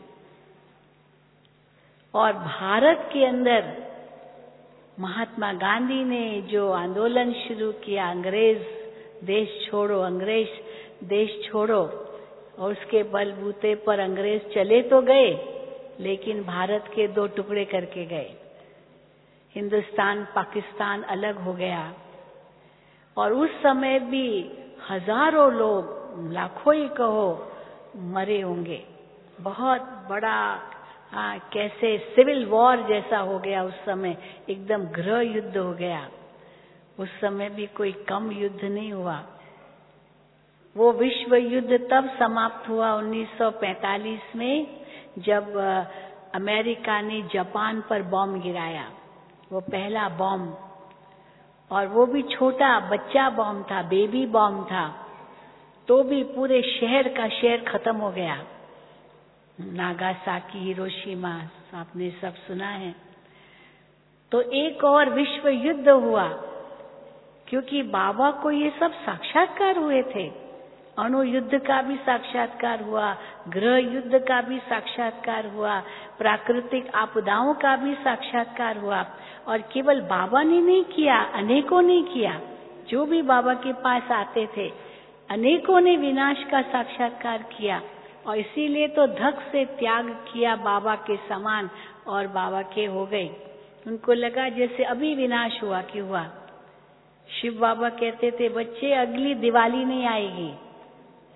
और भारत के अंदर महात्मा गांधी ने जो आंदोलन शुरू किया, अंग्रेज देश छोड़ो, अंग्रेज देश छोड़ो, और उसके बलबूते पर अंग्रेज चले तो गए, लेकिन भारत के दो टुकड़े करके गए। हिंदुस्तान पाकिस्तान अलग हो गया। और उस समय भी हजारों लोग, लाखों ही कहो, मरे होंगे। बहुत बड़ा हाँ, कैसे सिविल वॉर जैसा हो गया उस समय, एकदम गृह युद्ध हो गया। उस समय भी कोई कम युद्ध नहीं हुआ। वो विश्व युद्ध तब समाप्त हुआ उन्नीस सौ पैंतालीस में, जब अमेरिका ने जापान पर बॉम्ब गिराया, वो पहला बॉम्ब। और वो भी छोटा बच्चा बॉम्ब था, बेबी बॉम्ब था, तो भी पूरे शहर का शहर खत्म हो गया। नागासाकी, हिरोशिमा, आपने सब सुना है। तो एक और विश्व युद्ध हुआ, क्योंकि बाबा को ये सब साक्षात्कार हुए थे। अणु युद्ध का भी साक्षात्कार हुआ, गृह युद्ध का भी साक्षात्कार हुआ, प्राकृतिक आपदाओं का भी साक्षात्कार हुआ। और केवल बाबा ने नहीं किया, अनेकों ने किया। जो भी बाबा के पास आते थे, अनेकों ने विनाश का साक्षात्कार किया। और इसीलिए तो धक से त्याग किया बाबा के समान, और बाबा के हो गए। उनको लगा जैसे अभी विनाश हुआ कि हुआ। शिव बाबा कहते थे, बच्चे अगली दिवाली नहीं आएगी,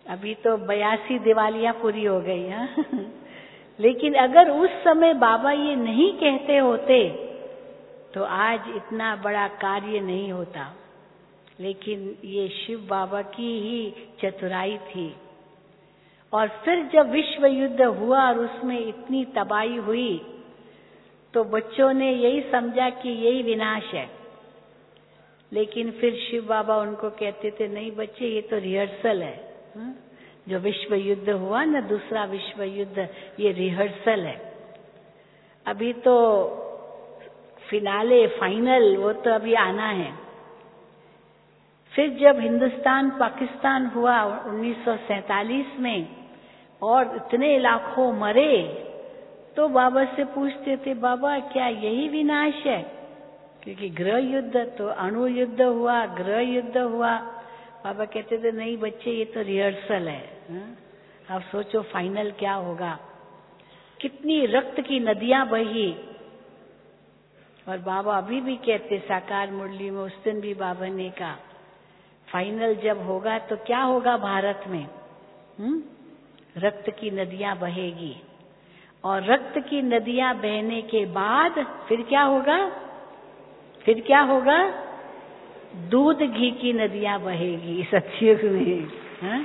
अभी तो बयासी दिवालियां पूरी हो गई हैं। लेकिन अगर उस समय बाबा ये नहीं कहते होते तो आज इतना बड़ा कार्य नहीं होता। लेकिन ये शिव बाबा की ही चतुराई थी। और फिर जब विश्व युद्ध हुआ और उसमें इतनी तबाही हुई तो बच्चों ने यही समझा कि यही विनाश है। लेकिन फिर शिव बाबा उनको कहते थे, नहीं बच्चे, ये तो रिहर्सल है। हा? जो विश्व युद्ध हुआ ना, दूसरा विश्व युद्ध, ये रिहर्सल है। अभी तो फिनाले, फाइनल, वो तो अभी आना है। फिर जब हिंदुस्तान पाकिस्तान हुआ उन्नीस सौ सैतालीस में और इतने लाखों मरे, तो बाबा से पूछते थे, बाबा क्या यही विनाश है? क्योंकि गृह युद्ध तो अणु युद्ध हुआ, गृह युद्ध हुआ। बाबा कहते थे, नहीं बच्चे, ये तो रिहर्सल है। हा? अब सोचो फाइनल क्या होगा। कितनी रक्त की नदियां बही। और बाबा अभी भी कहते, साकार मुरली में उस दिन भी बाबा ने कहा, फाइनल जब होगा तो क्या होगा भारत में? हुँ? रक्त की नदियां बहेगी। और रक्त की नदियां बहने के बाद फिर क्या होगा? फिर क्या होगा? दूध घी की नदियां बहेगी सतयुग में। हा?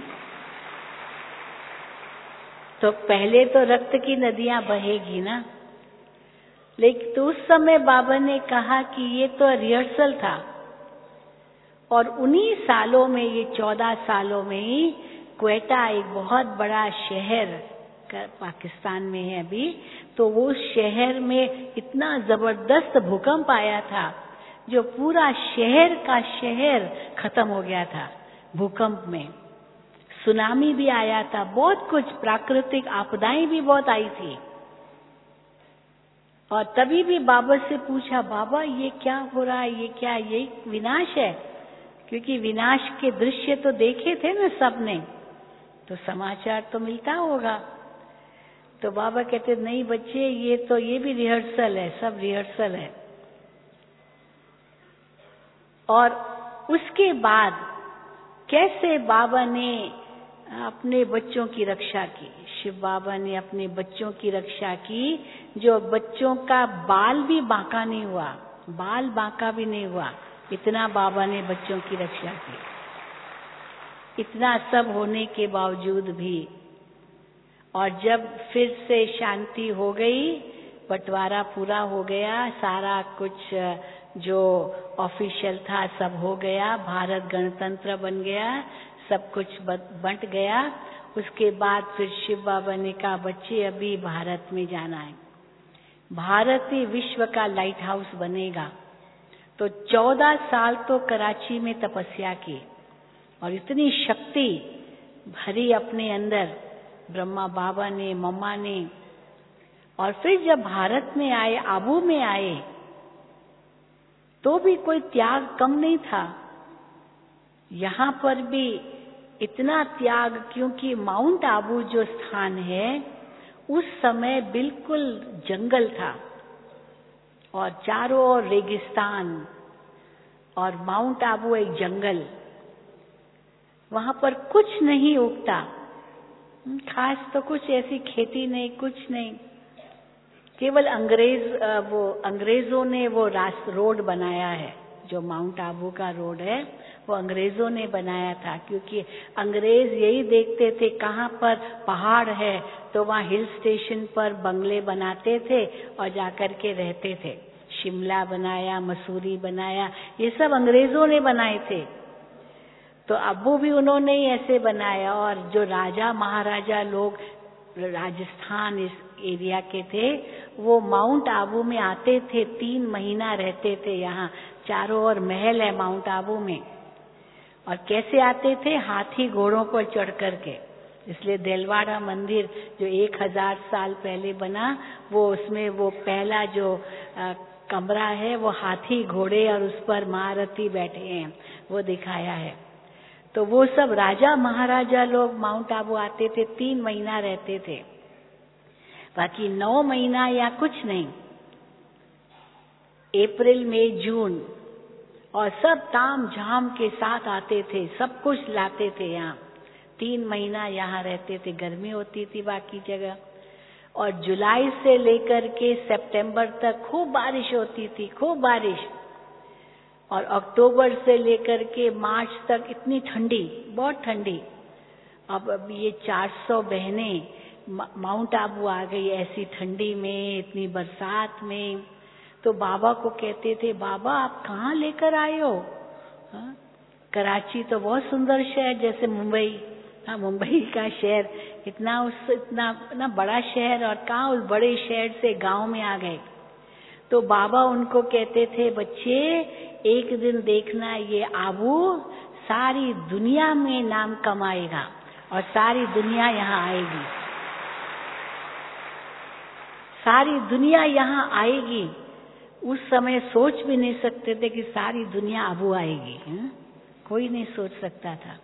तो पहले तो रक्त की नदियां बहेगी ना। लेकिन तो उस समय बाबा ने कहा कि ये तो रिहर्सल था। और उन्हीं सालों में, ये चौदह सालों में ही क्वेटा एक बहुत बड़ा शहर पाकिस्तान में है अभी, तो वो शहर में इतना जबरदस्त भूकंप आया था जो पूरा शहर का शहर खत्म हो गया था भूकंप में। सुनामी भी आया था, बहुत कुछ प्राकृतिक आपदाएं भी बहुत आई थी। और तभी भी बाबा से पूछा, बाबा ये क्या हो रहा है? ये क्या, ये विनाश है? क्योंकि विनाश के दृश्य तो देखे थे ना सबने, तो समाचार तो मिलता होगा। तो बाबा कहते, नहीं बच्चे, ये तो ये भी रिहर्सल है, सब रिहर्सल है। और उसके बाद कैसे बाबा ने अपने बच्चों की रक्षा की। शिव बाबा ने अपने बच्चों की रक्षा की, जो बच्चों का बाल भी बांका नहीं हुआ, बाल बांका भी नहीं हुआ, इतना बाबा ने बच्चों की रक्षा की। इतना सब होने के बावजूद भी। और जब फिर से शांति हो गई, बंटवारा पूरा हो गया, सारा कुछ जो ऑफिशियल था सब हो गया, भारत गणतंत्र बन गया, सब कुछ बंट गया। उसके बाद फिर शिव बाबा ने कहा, बच्चे अभी भारत में जाना है, भारत ही विश्व का लाइट हाउस बनेगा। तो चौदह साल तो कराची में तपस्या की और इतनी शक्ति भरी अपने अंदर ब्रह्मा बाबा ने, मम्मा ने। और फिर जब भारत में आए, आबू में आए, तो भी कोई त्याग कम नहीं था। यहाँ पर भी इतना त्याग, क्योंकि माउंट आबू जो स्थान है उस समय बिल्कुल जंगल था और चारों ओर रेगिस्तान, और माउंट आबू एक जंगल, वहां पर कुछ नहीं उगता, खास तो कुछ ऐसी खेती नहीं, कुछ नहीं। केवल अंग्रेज वो अंग्रेजों ने वो रास्ता रोड बनाया है, जो माउंट आबू का रोड है वो अंग्रेजों ने बनाया था। क्योंकि अंग्रेज यही देखते थे कहाँ पर पहाड़ है तो वहाँ हिल स्टेशन पर बंगले बनाते थे और जाकर के रहते थे। शिमला बनाया, मसूरी बनाया, ये सब अंग्रेजों ने बनाए थे। तो अबू भी उन्होंने ही ऐसे बनाया। और जो राजा महाराजा लोग राजस्थान इस एरिया के थे, वो माउंट आबू में आते थे, तीन महीना रहते थे। यहाँ चारों ओर महल है माउंट आबू में। और कैसे आते थे? हाथी घोड़ों पर चढ़ करके। इसलिए देलवाड़ा मंदिर जो एक हजार साल पहले बना, वो उसमें वो पहला जो आ, कमरा है वो हाथी घोड़े और उस पर महारथी बैठे हैं, वो दिखाया है। तो वो सब राजा महाराजा लोग माउंट आबू आते थे, तीन महीना रहते थे, बाकी नौ महीना या कुछ नहीं। अप्रैल मई जून और सब ताम झाम के साथ आते थे, सब कुछ लाते थे यहाँ। तीन महीना यहाँ रहते थे, गर्मी होती थी बाकी जगह। और जुलाई से लेकर के सितंबर तक खूब बारिश होती थी, खूब बारिश। और अक्टूबर से लेकर के मार्च तक इतनी ठंडी, बहुत ठंडी। अब अब ये चार सौ बहनें माउंट आबू आ गई ऐसी ठंडी में, इतनी बरसात में। तो बाबा को कहते थे, बाबा आप कहाँ लेकर आए हो? हाँ? कराची तो बहुत सुंदर शहर, जैसे मुंबई, हाँ मुंबई का शहर इतना उस इतना ना बड़ा शहर, और कहाँ उस बड़े शहर से गांव में आ गए। तो बाबा उनको कहते थे, बच्चे एक दिन देखना ये आबू सारी दुनिया में नाम कमाएगा और सारी दुनिया यहाँ आएगी, सारी दुनिया यहाँ आएगी। उस समय सोच भी नहीं सकते थे कि सारी दुनिया आबू आएगी, है? कोई नहीं सोच सकता था।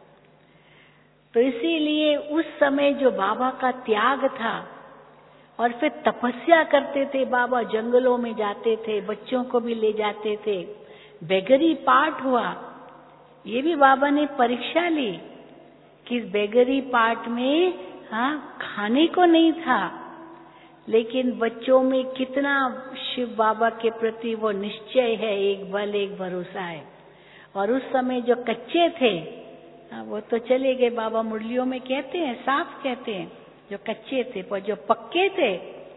तो इसीलिए उस समय जो बाबा का त्याग था, और फिर तपस्या करते थे बाबा, जंगलों में जाते थे, बच्चों को भी ले जाते थे। बेगरी पाठ हुआ, ये भी बाबा ने परीक्षा ली कि बेगरी पाठ में हाँ खाने को नहीं था, लेकिन बच्चों में कितना शिव बाबा के प्रति वो निश्चय है, एक बल एक भरोसा है। और उस समय जो कच्चे थे वो तो चले गए, बाबा मुरलियों में कहते हैं, साफ कहते हैं, जो कच्चे थे। पर जो पक्के थे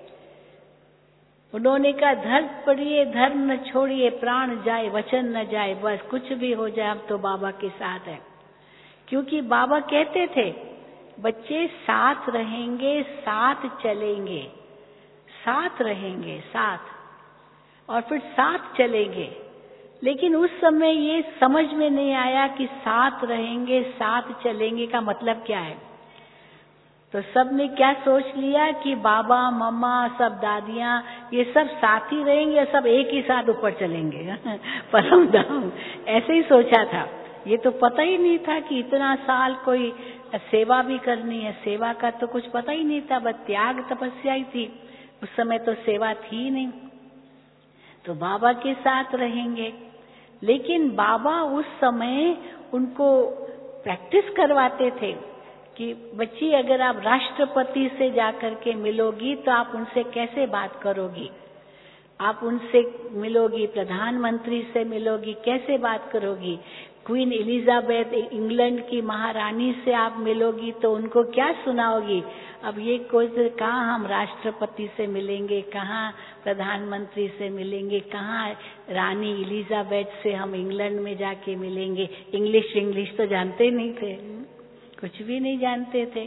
उन्होंने कहा, धर्म पड़िए धर्म न छोड़िए, प्राण जाए वचन न जाए, बस कुछ भी हो जाए हम तो बाबा के साथ है। क्योंकि बाबा कहते थे, बच्चे साथ रहेंगे साथ चलेंगे, साथ रहेंगे साथ और फिर साथ चलेंगे। लेकिन उस समय ये समझ में नहीं आया कि साथ रहेंगे साथ चलेंगे का मतलब क्या है। तो सब ने क्या सोच लिया कि बाबा मम्मा सब दादियां ये सब साथ ही रहेंगे और सब एक ही साथ ऊपर चलेंगे परम धाम, ऐसे ही सोचा था। ये तो पता ही नहीं था कि इतना साल कोई सेवा भी करनी है, सेवा का तो कुछ पता ही नहीं था, बस त्याग तपस्या ही थी। उस समय तो सेवा थी नहीं। तो बाबा के साथ रहेंगे, लेकिन बाबा उस समय उनको प्रैक्टिस करवाते थे कि बच्ची अगर आप राष्ट्रपति से जाकर के मिलोगी तो आप उनसे कैसे बात करोगी, आप उनसे मिलोगी, प्रधानमंत्री से मिलोगी, कैसे बात करोगी, क्वीन एलिजाबेथ इंग्लैंड की महारानी से आप मिलोगी तो उनको क्या सुनाओगी। अब ये कोई कहाँ हम राष्ट्रपति से मिलेंगे, कहाँ प्रधानमंत्री से मिलेंगे, कहाँ रानी एलिजाबेथ से हम इंग्लैंड में जाके मिलेंगे। इंग्लिश इंग्लिश तो जानते नहीं थे, कुछ भी नहीं जानते थे।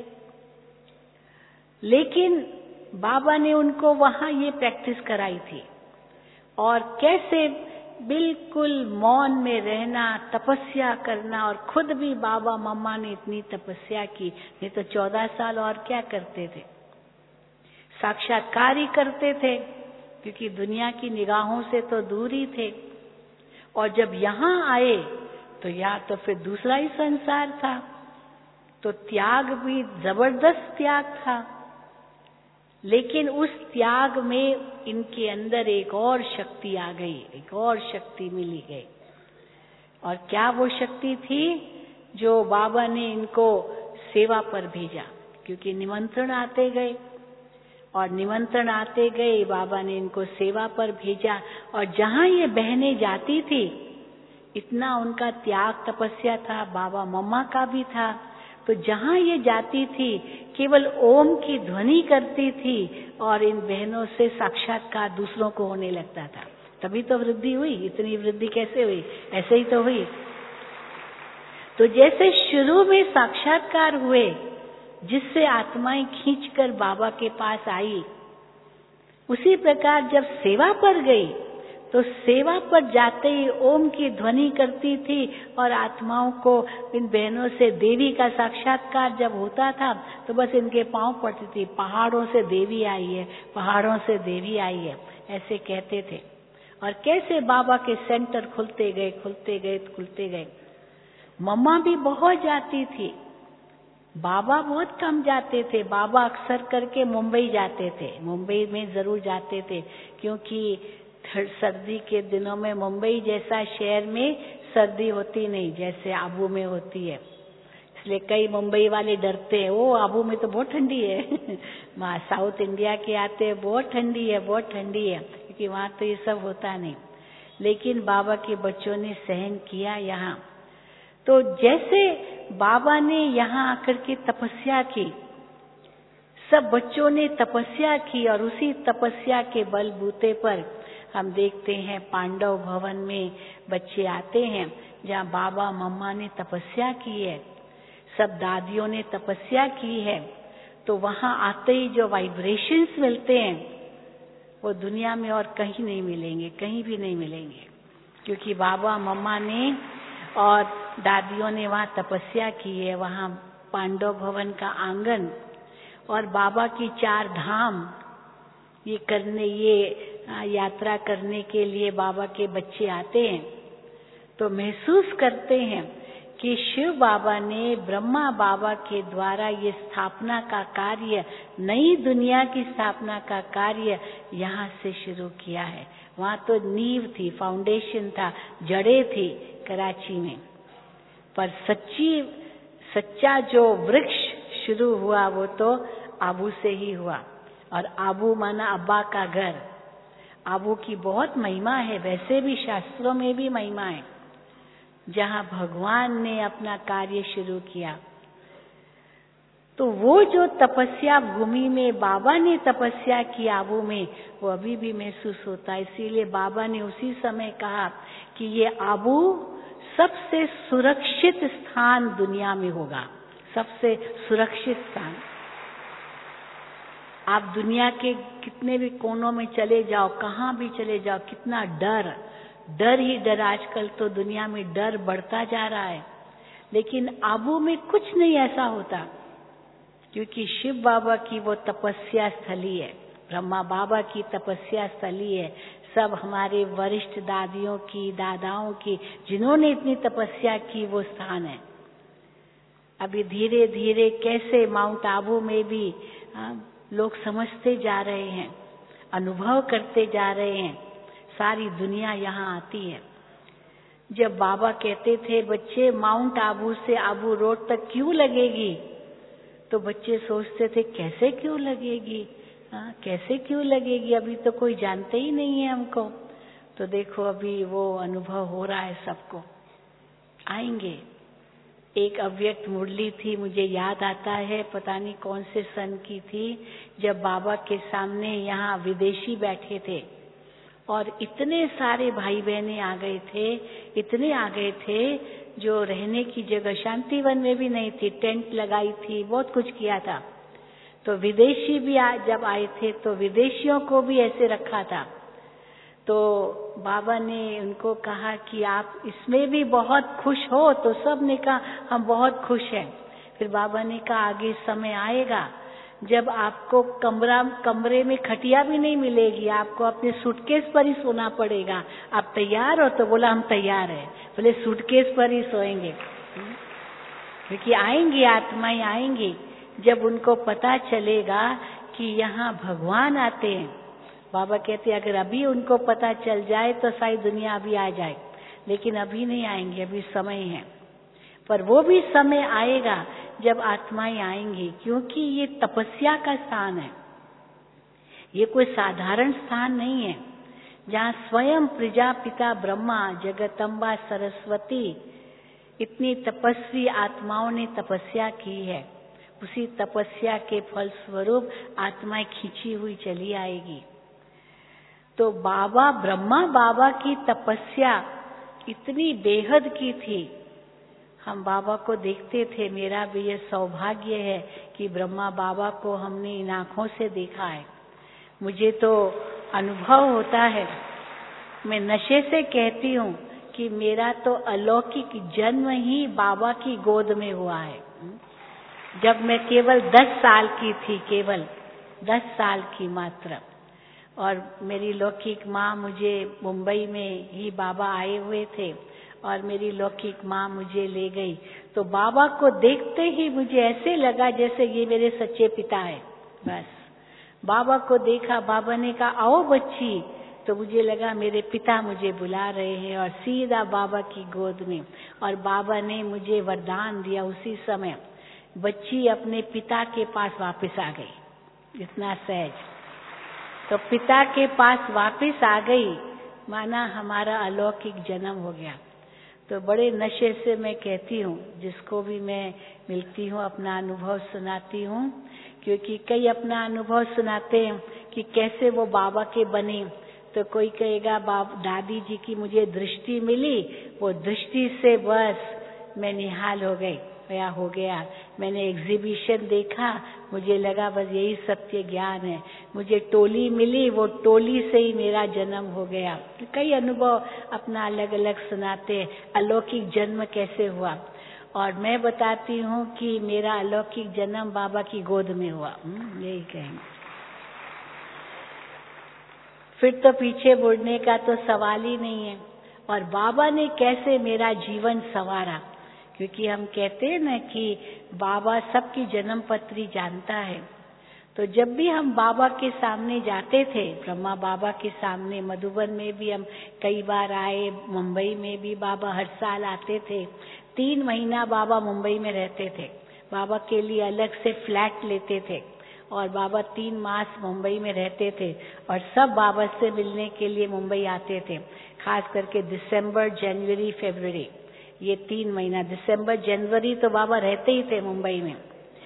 लेकिन बाबा ने उनको वहाँ ये प्रैक्टिस कराई थी, और कैसे बिल्कुल मौन में रहना, तपस्या करना। और खुद भी बाबा मम्मा ने इतनी तपस्या की, नहीं तो चौदह साल और क्या करते थे, साक्षात्कार ही करते थे, क्योंकि दुनिया की निगाहों से तो दूर ही थे। और जब यहाँ आए तो यहाँ तो फिर दूसरा ही संसार था, तो त्याग भी जबरदस्त त्याग था। लेकिन उस त्याग में इनके अंदर एक और शक्ति आ गई, एक और शक्ति मिली गई। और क्या वो शक्ति थी? जो बाबा ने इनको सेवा पर भेजा, क्योंकि निमंत्रण आते गए और निमंत्रण आते गए, बाबा ने इनको सेवा पर भेजा। और जहाँ ये बहनें जाती थी, इतना उनका त्याग तपस्या था, बाबा मम्मा का भी था। तो जहाँ ये जाती थी केवल ओम की ध्वनि करती थी, और इन बहनों से साक्षात्कार दूसरों को होने लगता था। तभी तो वृद्धि हुई। इतनी वृद्धि कैसे हुई? ऐसे ही तो हुई। तो जैसे शुरू में साक्षात्कार हुए, जिससे आत्माएं खींचकर बाबा के पास आई, उसी प्रकार जब सेवा पर गई तो सेवा पर जाते ही ओम की ध्वनि करती थी, और आत्माओं को, इन बहनों से देवी का साक्षात्कार जब होता था तो बस इनके पांव पड़ती थी, पहाड़ों से देवी आई है, पहाड़ों से देवी आई है, ऐसे कहते थे। और कैसे बाबा के सेंटर खुलते गए, खुलते गए, खुलते गए। मम्मा भी बहुत जाती थी, बाबा बहुत कम जाते थे। बाबा अक्सर करके मुंबई जाते थे, मुंबई में जरूर जाते थे, क्योंकि सर्दी के दिनों में मुंबई जैसा शहर में सर्दी होती नहीं, जैसे आबू में होती है। इसलिए कई मुंबई वाले डरते हैं, ओ आबू में तो बहुत ठंडी है वहाँ साउथ इंडिया के आते हैं, बहुत ठंडी है, बहुत ठंडी है, क्योंकि वहाँ तो ये सब होता नहीं। लेकिन बाबा के बच्चों ने सहन किया यहाँ। तो जैसे बाबा ने यहाँ आकर के तपस्या की, सब बच्चों ने तपस्या की, और उसी तपस्या के बलबूते पर हम देखते हैं पांडव भवन में बच्चे आते हैं, जहाँ बाबा मम्मा ने तपस्या की है, सब दादियों ने तपस्या की है। तो वहाँ आते ही जो वाइब्रेशंस मिलते हैं वो दुनिया में और कहीं नहीं मिलेंगे, कहीं भी नहीं मिलेंगे, क्योंकि बाबा मम्मा ने और दादियों ने वहाँ तपस्या की है। वहाँ पांडव भवन का आंगन और बाबा की चार धाम ये करने, ये यात्रा करने के लिए बाबा के बच्चे आते हैं, तो महसूस करते हैं कि शिव बाबा ने ब्रह्मा बाबा के द्वारा ये स्थापना का कार्य, नई दुनिया की स्थापना का कार्य यहाँ से शुरू किया है। वहाँ तो नींव थी, फाउंडेशन था, जड़ें थी कराची में, पर सच्ची सच्चा जो वृक्ष शुरू हुआ वो तो आबू से ही हुआ। और आबू माना अब्बा का घर। आबू की बहुत महिमा है, वैसे भी शास्त्रों में भी महिमा है, जहाँ भगवान ने अपना कार्य शुरू किया। तो वो जो तपस्या भूमि में बाबा ने तपस्या की आबू में, वो अभी भी महसूस होता है। इसीलिए बाबा ने उसी समय कहा कि ये आबू सबसे सुरक्षित स्थान दुनिया में होगा, सबसे सुरक्षित स्थान। आप दुनिया के कितने भी कोनों में चले जाओ, कहाँ भी चले जाओ, कितना डर डर ही डर, आजकल तो दुनिया में डर बढ़ता जा रहा है। लेकिन आबू में कुछ नहीं ऐसा होता, क्योंकि शिव बाबा की वो तपस्या स्थली है, ब्रह्मा बाबा की तपस्या स्थली है, सब हमारे वरिष्ठ दादियों की, दादाओं की, जिन्होंने इतनी तपस्या की, वो स्थान है। अभी धीरे धीरे कैसे माउंट आबू में भी आ, लोग समझते जा रहे हैं, अनुभव करते जा रहे हैं, सारी दुनिया यहाँ आती है। जब बाबा कहते थे बच्चे माउंट आबू से आबू रोड तक क्यों लगेगी, तो बच्चे सोचते थे कैसे क्यों लगेगी, हाँ कैसे क्यों लगेगी, अभी तो कोई जानते ही नहीं है हमको। तो देखो अभी वो अनुभव हो रहा है सबको, आएंगे। एक अव्यक्त मुरली थी, मुझे याद आता है, पता नहीं कौन से सन की थी, जब बाबा के सामने यहाँ विदेशी बैठे थे और इतने सारे भाई बहने आ गए थे, इतने आ गए थे, जो रहने की जगह शांतिवन में भी नहीं थी, टेंट लगाई थी, बहुत कुछ किया था। तो विदेशी भी आ, जब आए थे तो विदेशियों को भी ऐसे रखा था। तो बाबा ने उनको कहा कि आप इसमें भी बहुत खुश हो, तो सब ने कहा हम बहुत खुश हैं। फिर बाबा ने कहा आगे समय आएगा जब आपको कमरा कमरे में खटिया भी नहीं मिलेगी, आपको अपने सूटकेस पर ही सोना पड़ेगा, आप तैयार हो? तो बोला हम तैयार हैं। बोले सूटकेस पर ही सोएंगे, क्योंकि आएंगी आत्माएं आएंगी जब उनको पता चलेगा कि यहाँ भगवान आते हैं। बाबा कहते हैं अगर अभी उनको पता चल जाए तो सारी दुनिया अभी आ जाए, लेकिन अभी नहीं आएंगे, अभी समय है। पर वो भी समय आएगा जब आत्माएं आएंगी, क्योंकि ये तपस्या का स्थान है, ये कोई साधारण स्थान नहीं है। जहाँ स्वयं प्रजापिता ब्रह्मा, जगदम्बा सरस्वती, इतनी तपस्वी आत्माओं ने तपस्या की है, उसी तपस्या के फल स्वरूप आत्माएं खींची हुई चली आएगी। तो बाबा ब्रह्मा बाबा की तपस्या इतनी बेहद की थी, हम बाबा को देखते थे। मेरा भी ये सौभाग्य है कि ब्रह्मा बाबा को हमने इन आँखों से देखा है। मुझे तो अनुभव होता है, मैं नशे से कहती हूँ कि मेरा तो अलौकिक जन्म ही बाबा की गोद में हुआ है। जब मैं केवल दस साल की थी, केवल दस साल की मात्र, और मेरी लौकिक माँ, मुझे मुंबई में ही बाबा आए हुए थे और मेरी लौकिक माँ मुझे ले गई। तो बाबा को देखते ही मुझे ऐसे लगा जैसे ये मेरे सच्चे पिता है। बस बाबा को देखा, बाबा ने कहा आओ बच्ची, तो मुझे लगा मेरे पिता मुझे बुला रहे हैं, और सीधा बाबा की गोद में, और बाबा ने मुझे वरदान दिया। उसी समय बच्ची अपने पिता के पास वापस आ गई, इतना सहज। तो पिता के पास वापस आ गई, माना हमारा अलौकिक जन्म हो गया। तो बड़े नशे से मैं कहती हूँ, जिसको भी मैं मिलती हूँ अपना अनुभव सुनाती हूँ, क्योंकि कई अपना अनुभव सुनाते हैं कि कैसे वो बाबा के बने। तो कोई कहेगा बाब दादी जी की मुझे दृष्टि मिली, वो दृष्टि से बस मैं निहाल हो गई या हो गया। मैंने एग्जीबिशन देखा, मुझे लगा बस यही सत्य ज्ञान है। मुझे टोली मिली, वो टोली से ही मेरा जन्म हो गया। कई अनुभव अपना अलग अलग सुनाते, अलौकिक जन्म कैसे हुआ। और मैं बताती हूँ कि मेरा अलौकिक जन्म बाबा की गोद में हुआ, यही कहेंगे। फिर तो पीछे मुड़ने का तो सवाल ही नहीं है। और बाबा ने कैसे मेरा जीवन संवारा, क्योंकि हम कहते हैं ना कि बाबा सबकी जन्म पत्री जानता है। तो जब भी हम बाबा के सामने जाते थे, ब्रह्मा बाबा के सामने, मधुबन में भी हम कई बार आए, मुंबई में भी बाबा हर साल आते थे। तीन महीना बाबा मुंबई में रहते थे, बाबा के लिए अलग से फ्लैट लेते थे, और बाबा तीन मास मुंबई में रहते थे। और सब बाबा से मिलने के लिए मुंबई आते थे, खास करके दिसंबर, जनवरी, फरवरी, ये तीन महीना। दिसंबर जनवरी तो बाबा रहते ही थे मुंबई में।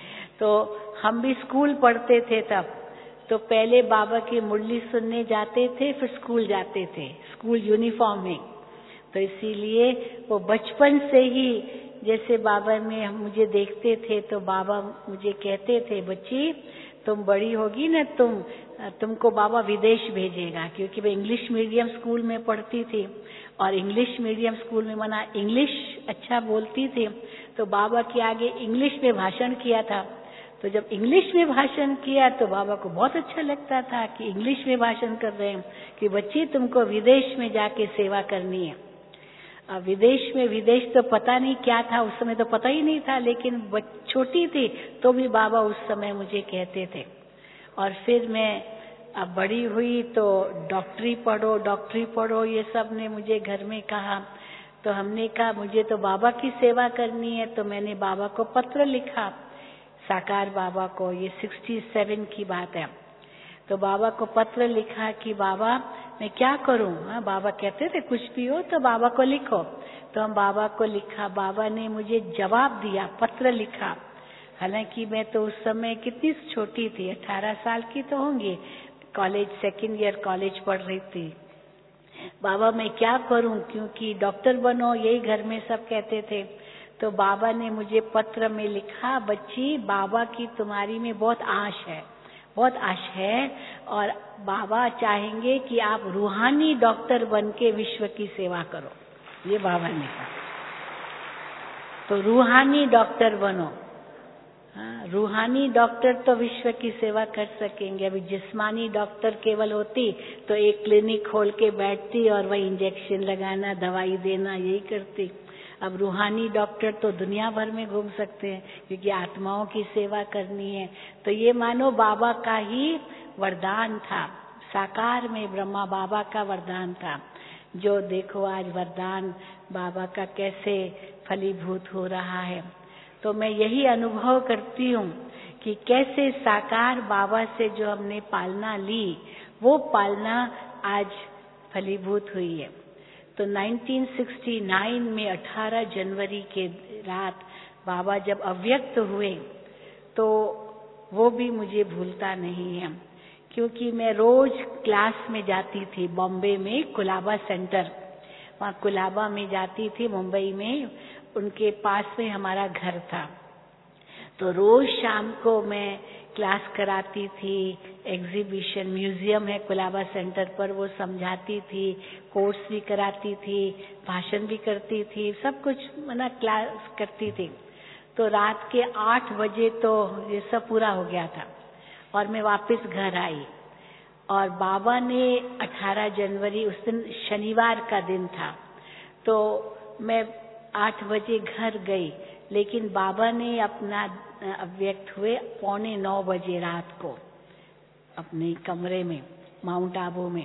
तो हम भी स्कूल पढ़ते थे तब, तो पहले बाबा की मुरली सुनने जाते थे, फिर स्कूल जाते थे, स्कूल यूनिफॉर्म में। तो इसीलिए वो बचपन से ही जैसे बाबा में हम मुझे देखते थे, तो बाबा मुझे कहते थे, बच्ची तुम बड़ी होगी ना, तुम तुमको बाबा विदेश भेजेगा। क्योंकि मैं इंग्लिश मीडियम स्कूल में पढ़ती थी, और इंग्लिश मीडियम स्कूल में मना इंग्लिश अच्छा बोलती थी, तो बाबा के आगे इंग्लिश में भाषण किया था। तो जब इंग्लिश में भाषण किया तो बाबा को बहुत अच्छा लगता था कि इंग्लिश में भाषण कर रहे हैं, कि बच्ची तुमको विदेश में जाके सेवा करनी है। अब विदेश में, विदेश तो पता नहीं क्या था उस समय, तो पता ही नहीं था, लेकिन छोटी थी तो भी बाबा उस समय मुझे कहते थे। और फिर मैं अब बड़ी हुई तो डॉक्टरी पढ़ो, डॉक्टरी पढ़ो, ये सब ने मुझे घर में कहा। तो हमने कहा मुझे तो बाबा की सेवा करनी है। तो मैंने बाबा को पत्र लिखा, साकार बाबा को, ये सिक्सटी सेवन की बात है। तो बाबा को पत्र लिखा कि बाबा मैं क्या करूं। हाँ, बाबा कहते थे कुछ भी हो तो बाबा को लिखो। तो हम बाबा को लिखा, बाबा ने मुझे जवाब दिया, पत्र लिखा। हालांकि मैं तो उस समय कितनी छोटी थी, अठारह साल की तो होंगी, कॉलेज सेकंड ईयर कॉलेज पढ़ रही थी। बाबा मैं क्या करूं, क्योंकि डॉक्टर बनो यही घर में सब कहते थे। तो बाबा ने मुझे पत्र में लिखा, बच्ची बाबा की तुम्हारी में बहुत आश है, बहुत आश है, और बाबा चाहेंगे कि आप रूहानी डॉक्टर बन के विश्व की सेवा करो। ये बाबा ने कहा, तो रूहानी डॉक्टर बनो। हाँ, रूहानी डॉक्टर तो विश्व की सेवा कर सकेंगे। अभी जिस्मानी डॉक्टर केवल होती तो एक क्लिनिक खोल के बैठती और वही इंजेक्शन लगाना, दवाई देना, यही करती। अब रूहानी डॉक्टर तो दुनिया भर में घूम सकते हैं, क्योंकि आत्माओं की सेवा करनी है। तो ये मानो बाबा का ही वरदान था, साकार में ब्रह्मा बाबा का वरदान था। जो देखो आज वरदान बाबा का कैसे फलीभूत हो रहा है। तो मैं यही अनुभव करती हूँ कि कैसे साकार बाबा से जो हमने पालना ली, वो पालना आज फलीभूत हुई है। तो नाइनटीन सिक्सटी नाइन में अठारह जनवरी के रात बाबा जब अव्यक्त हुए, तो वो भी मुझे भूलता नहीं है, क्योंकि मैं रोज क्लास में जाती थी बॉम्बे में, कुलाबा सेंटर, वहाँ कुलाबा में जाती थी मुंबई में, उनके पास में हमारा घर था। तो रोज शाम को मैं क्लास कराती थी, एग्जीबिशन म्यूजियम है कुलाबा सेंटर पर, वो समझाती थी, कोर्स भी कराती थी, भाषण भी करती थी, सब कुछ मना क्लास करती थी। तो रात के आठ बजे तो ये सब पूरा हो गया था और मैं वापस घर आई। और बाबा ने अठारह जनवरी, उस दिन शनिवार का दिन था, तो मैं आठ बजे घर गई, लेकिन बाबा ने अपना अव्यक्त हुए पौने नौ बजे रात को अपने कमरे में माउंट आबू में।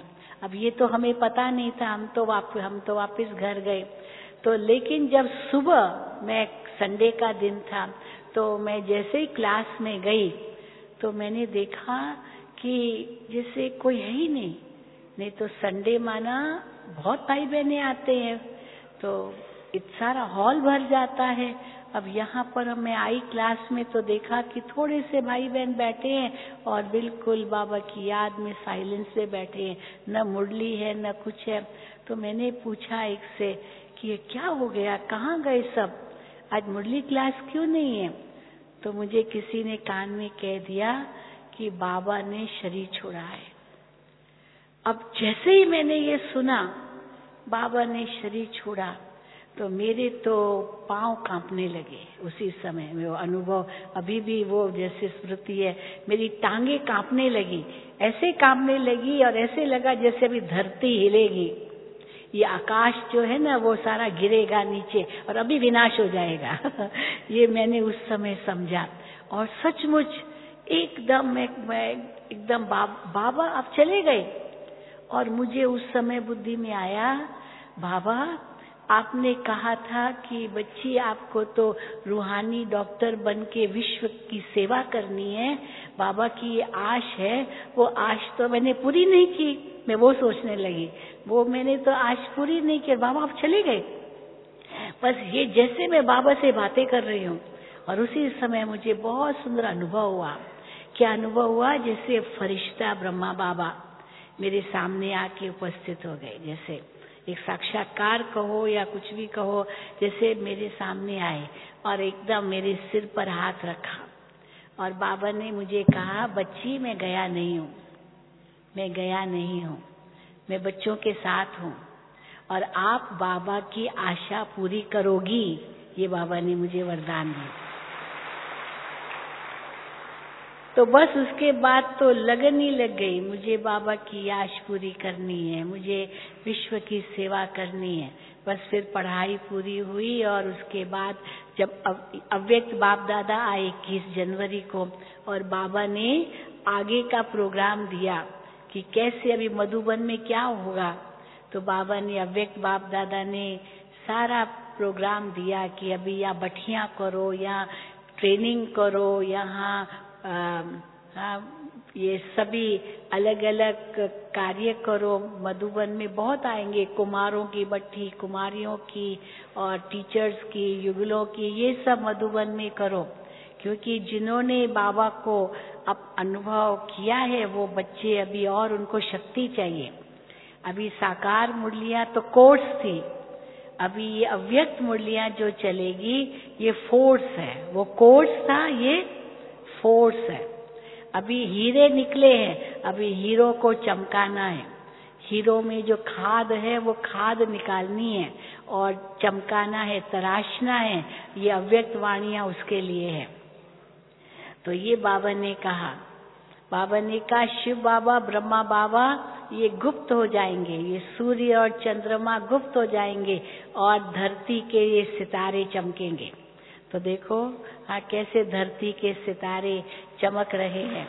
अब ये तो हमें पता नहीं था, हम तो वापस हम तो वापस घर गए। तो लेकिन जब सुबह, मैं संडे का दिन था, तो मैं जैसे ही क्लास में गई तो मैंने देखा कि जैसे कोई है ही नहीं। नहीं तो संडे माना बहुत भाई बहने आते हैं, तो इतना सारा हॉल भर जाता है। अब यहाँ पर मैं आई क्लास में तो देखा कि थोड़े से भाई बहन बैठे हैं और बिल्कुल बाबा की याद में साइलेंस से बैठे हैं, न मुरली है न कुछ है। तो मैंने पूछा एक से कि ये क्या हो गया, कहाँ गए सब, आज मुरली क्लास क्यों नहीं है? तो मुझे किसी ने कान में कह दिया कि बाबा ने शरीर छोड़ा है। अब जैसे ही मैंने ये सुना बाबा ने शरीर छोड़ा, तो मेरे तो पांव कांपने लगे उसी समय में। वो अनुभव अभी भी वो जैसे स्मृति है, मेरी टांगे कांपने लगी, ऐसे कांपने लगी और ऐसे लगा जैसे अभी धरती हिलेगी, ये आकाश जो है ना वो सारा गिरेगा नीचे और अभी विनाश हो जाएगा। ये मैंने उस समय समझा। और सचमुच एकदम मैं, मैं एकदम बा, बाबा आप चले गए। और मुझे उस समय बुद्धि में आया, बाबा आपने कहा था कि बच्ची आपको तो रूहानी डॉक्टर बन के विश्व की सेवा करनी है, बाबा की ये आश है, वो आश तो मैंने पूरी नहीं की। मैं वो सोचने लगी, वो मैंने तो आश पूरी नहीं की, बाबा आप चले गए। बस ये जैसे मैं बाबा से बातें कर रही हूँ और उसी समय मुझे बहुत सुंदर अनुभव हुआ। क्या अनुभव हुआ? जैसे फरिश्ता ब्रह्मा बाबा मेरे सामने आके उपस्थित हो गए, जैसे एक साक्षात्कार कहो या कुछ भी कहो, जैसे मेरे सामने आए और एकदम मेरे सिर पर हाथ रखा और बाबा ने मुझे कहा, बच्ची मैं गया नहीं हूँ, मैं गया नहीं हूँ, मैं बच्चों के साथ हूँ और आप बाबा की आशा पूरी करोगी, ये बाबा ने मुझे वरदान दिया। तो बस उसके बाद तो लगन ही लग गई, मुझे बाबा की आश पूरी करनी है, मुझे विश्व की सेवा करनी है। बस फिर पढ़ाई पूरी हुई और उसके बाद जब अव्यक्त बाप दादा आए इक्कीस जनवरी को और बाबा ने आगे का प्रोग्राम दिया कि कैसे अभी मधुबन में क्या होगा, तो बाबा ने अव्यक्त बाप दादा ने सारा प्रोग्राम दिया कि अभी या बठिया करो या ट्रेनिंग करो, यहाँ आ, आ, ये सभी अलग अलग कार्य करो। मधुबन में बहुत आएंगे, कुमारों की बट्टी, कुमारियों की और टीचर्स की, युगलों की, ये सब मधुबन में करो, क्योंकि जिन्होंने बाबा को अब अनुभव किया है वो बच्चे अभी और उनको शक्ति चाहिए। अभी साकार मुरलियां तो कोर्स थी, अभी ये अव्यक्त मुरलियां जो चलेगी ये फोर्स है, वो कोर्स था, ये फोर्स है। अभी हीरे निकले हैं, अभी हीरो को चमकाना है, हीरो में जो खाद है वो खाद निकालनी है और चमकाना है, तराशना है, ये अव्यक्त वाणियां उसके लिए है। तो ये बाबा ने कहा, बाबा ने कहा शिव बाबा, ब्रह्मा बाबा ये गुप्त हो जाएंगे, ये सूर्य और चंद्रमा गुप्त हो जाएंगे और धरती के ये सितारे चमकेंगे। तो देखो हाँ कैसे धरती के सितारे चमक रहे हैं।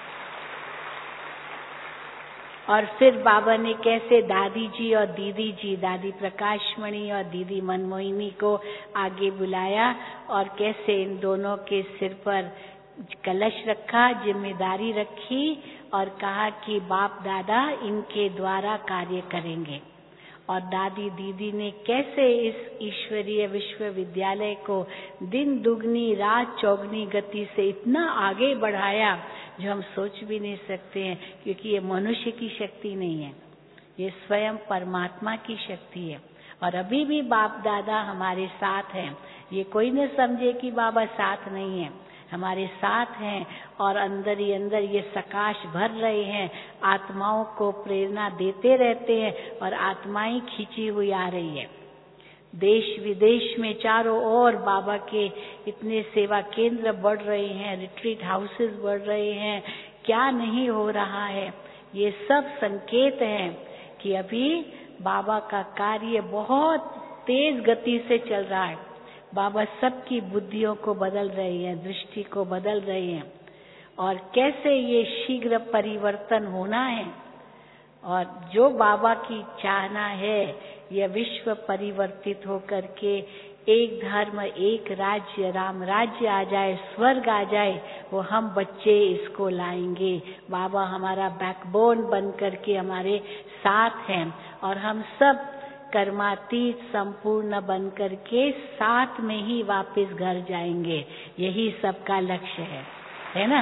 और फिर बाबा ने कैसे दादी जी और दीदी जी, दादी प्रकाशमणि और दीदी मनमोहिनी को आगे बुलाया और कैसे इन दोनों के सिर पर कलश रखा, जिम्मेदारी रखी और कहा कि बाप दादा इनके द्वारा कार्य करेंगे। और दादी दीदी ने कैसे इस ईश्वरीय विश्वविद्यालय को दिन दुगनी रात चौगनी गति से इतना आगे बढ़ाया जो हम सोच भी नहीं सकते हैं, क्योंकि ये मनुष्य की शक्ति नहीं है, ये स्वयं परमात्मा की शक्ति है। और अभी भी बाप दादा हमारे साथ हैं, ये कोई न समझे कि बाबा साथ नहीं है, हमारे साथ हैं और अंदर ही अंदर ये सकाश भर रहे हैं, आत्माओं को प्रेरणा देते रहते हैं और आत्माएं खींची हुई आ रही है। देश विदेश में चारों ओर बाबा के इतने सेवा केंद्र बढ़ रहे हैं, रिट्रीट हाउसेस बढ़ रहे हैं, क्या नहीं हो रहा है। ये सब संकेत हैं कि अभी बाबा का कार्य बहुत तेज गति से चल रहा है। बाबा सबकी बुद्धियों को बदल रहे हैं, दृष्टि को बदल रहे हैं और कैसे ये शीघ्र परिवर्तन होना है। और जो बाबा की चाहना है यह विश्व परिवर्तित होकर के एक धर्म, एक राज्य, राम राज्य आ जाए, स्वर्ग आ जाए, वो हम बच्चे इसको लाएंगे। बाबा हमारा बैकबोन बन करके हमारे साथ हैं और हम सब कर्मातीत संपूर्ण बन करके साथ में ही वापस घर जाएंगे। यही सबका लक्ष्य है, है ना?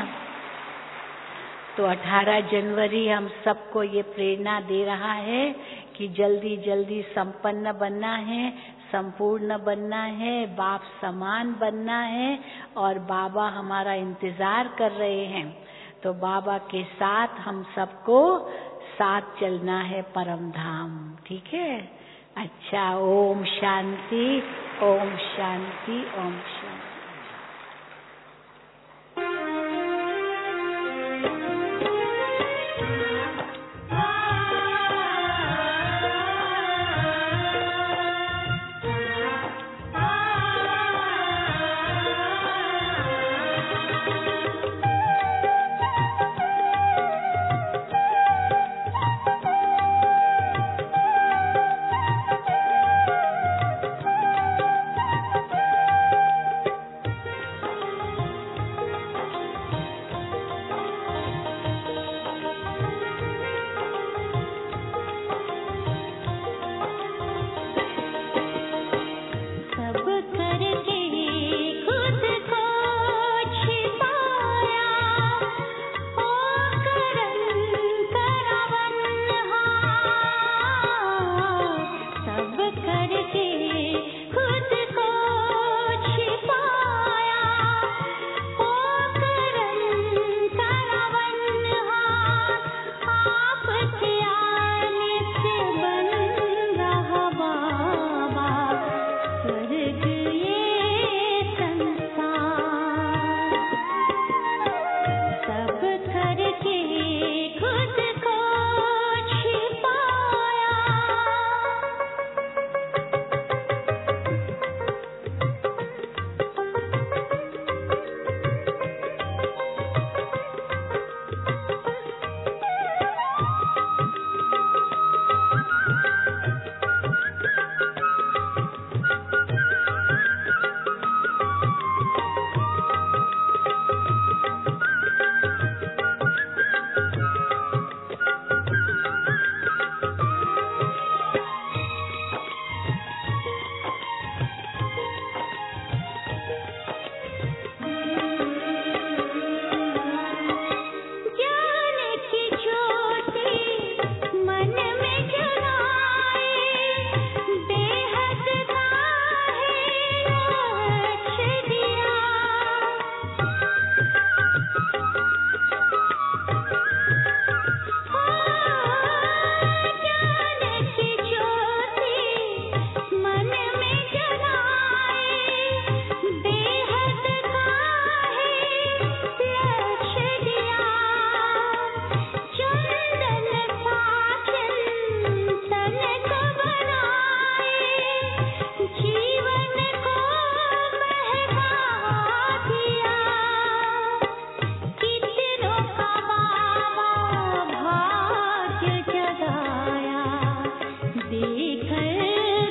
तो अठारह जनवरी हम सबको ये प्रेरणा दे रहा है कि जल्दी जल्दी संपन्न बनना है, संपूर्ण बनना है, बाप समान बनना है और बाबा हमारा इंतजार कर रहे हैं। तो बाबा के साथ हम सबको साथ चलना है परम धाम, ठीक है? अच्छा, ओम शांति, ओम शांति, ओम शांति।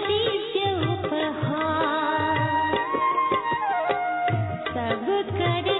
सब कर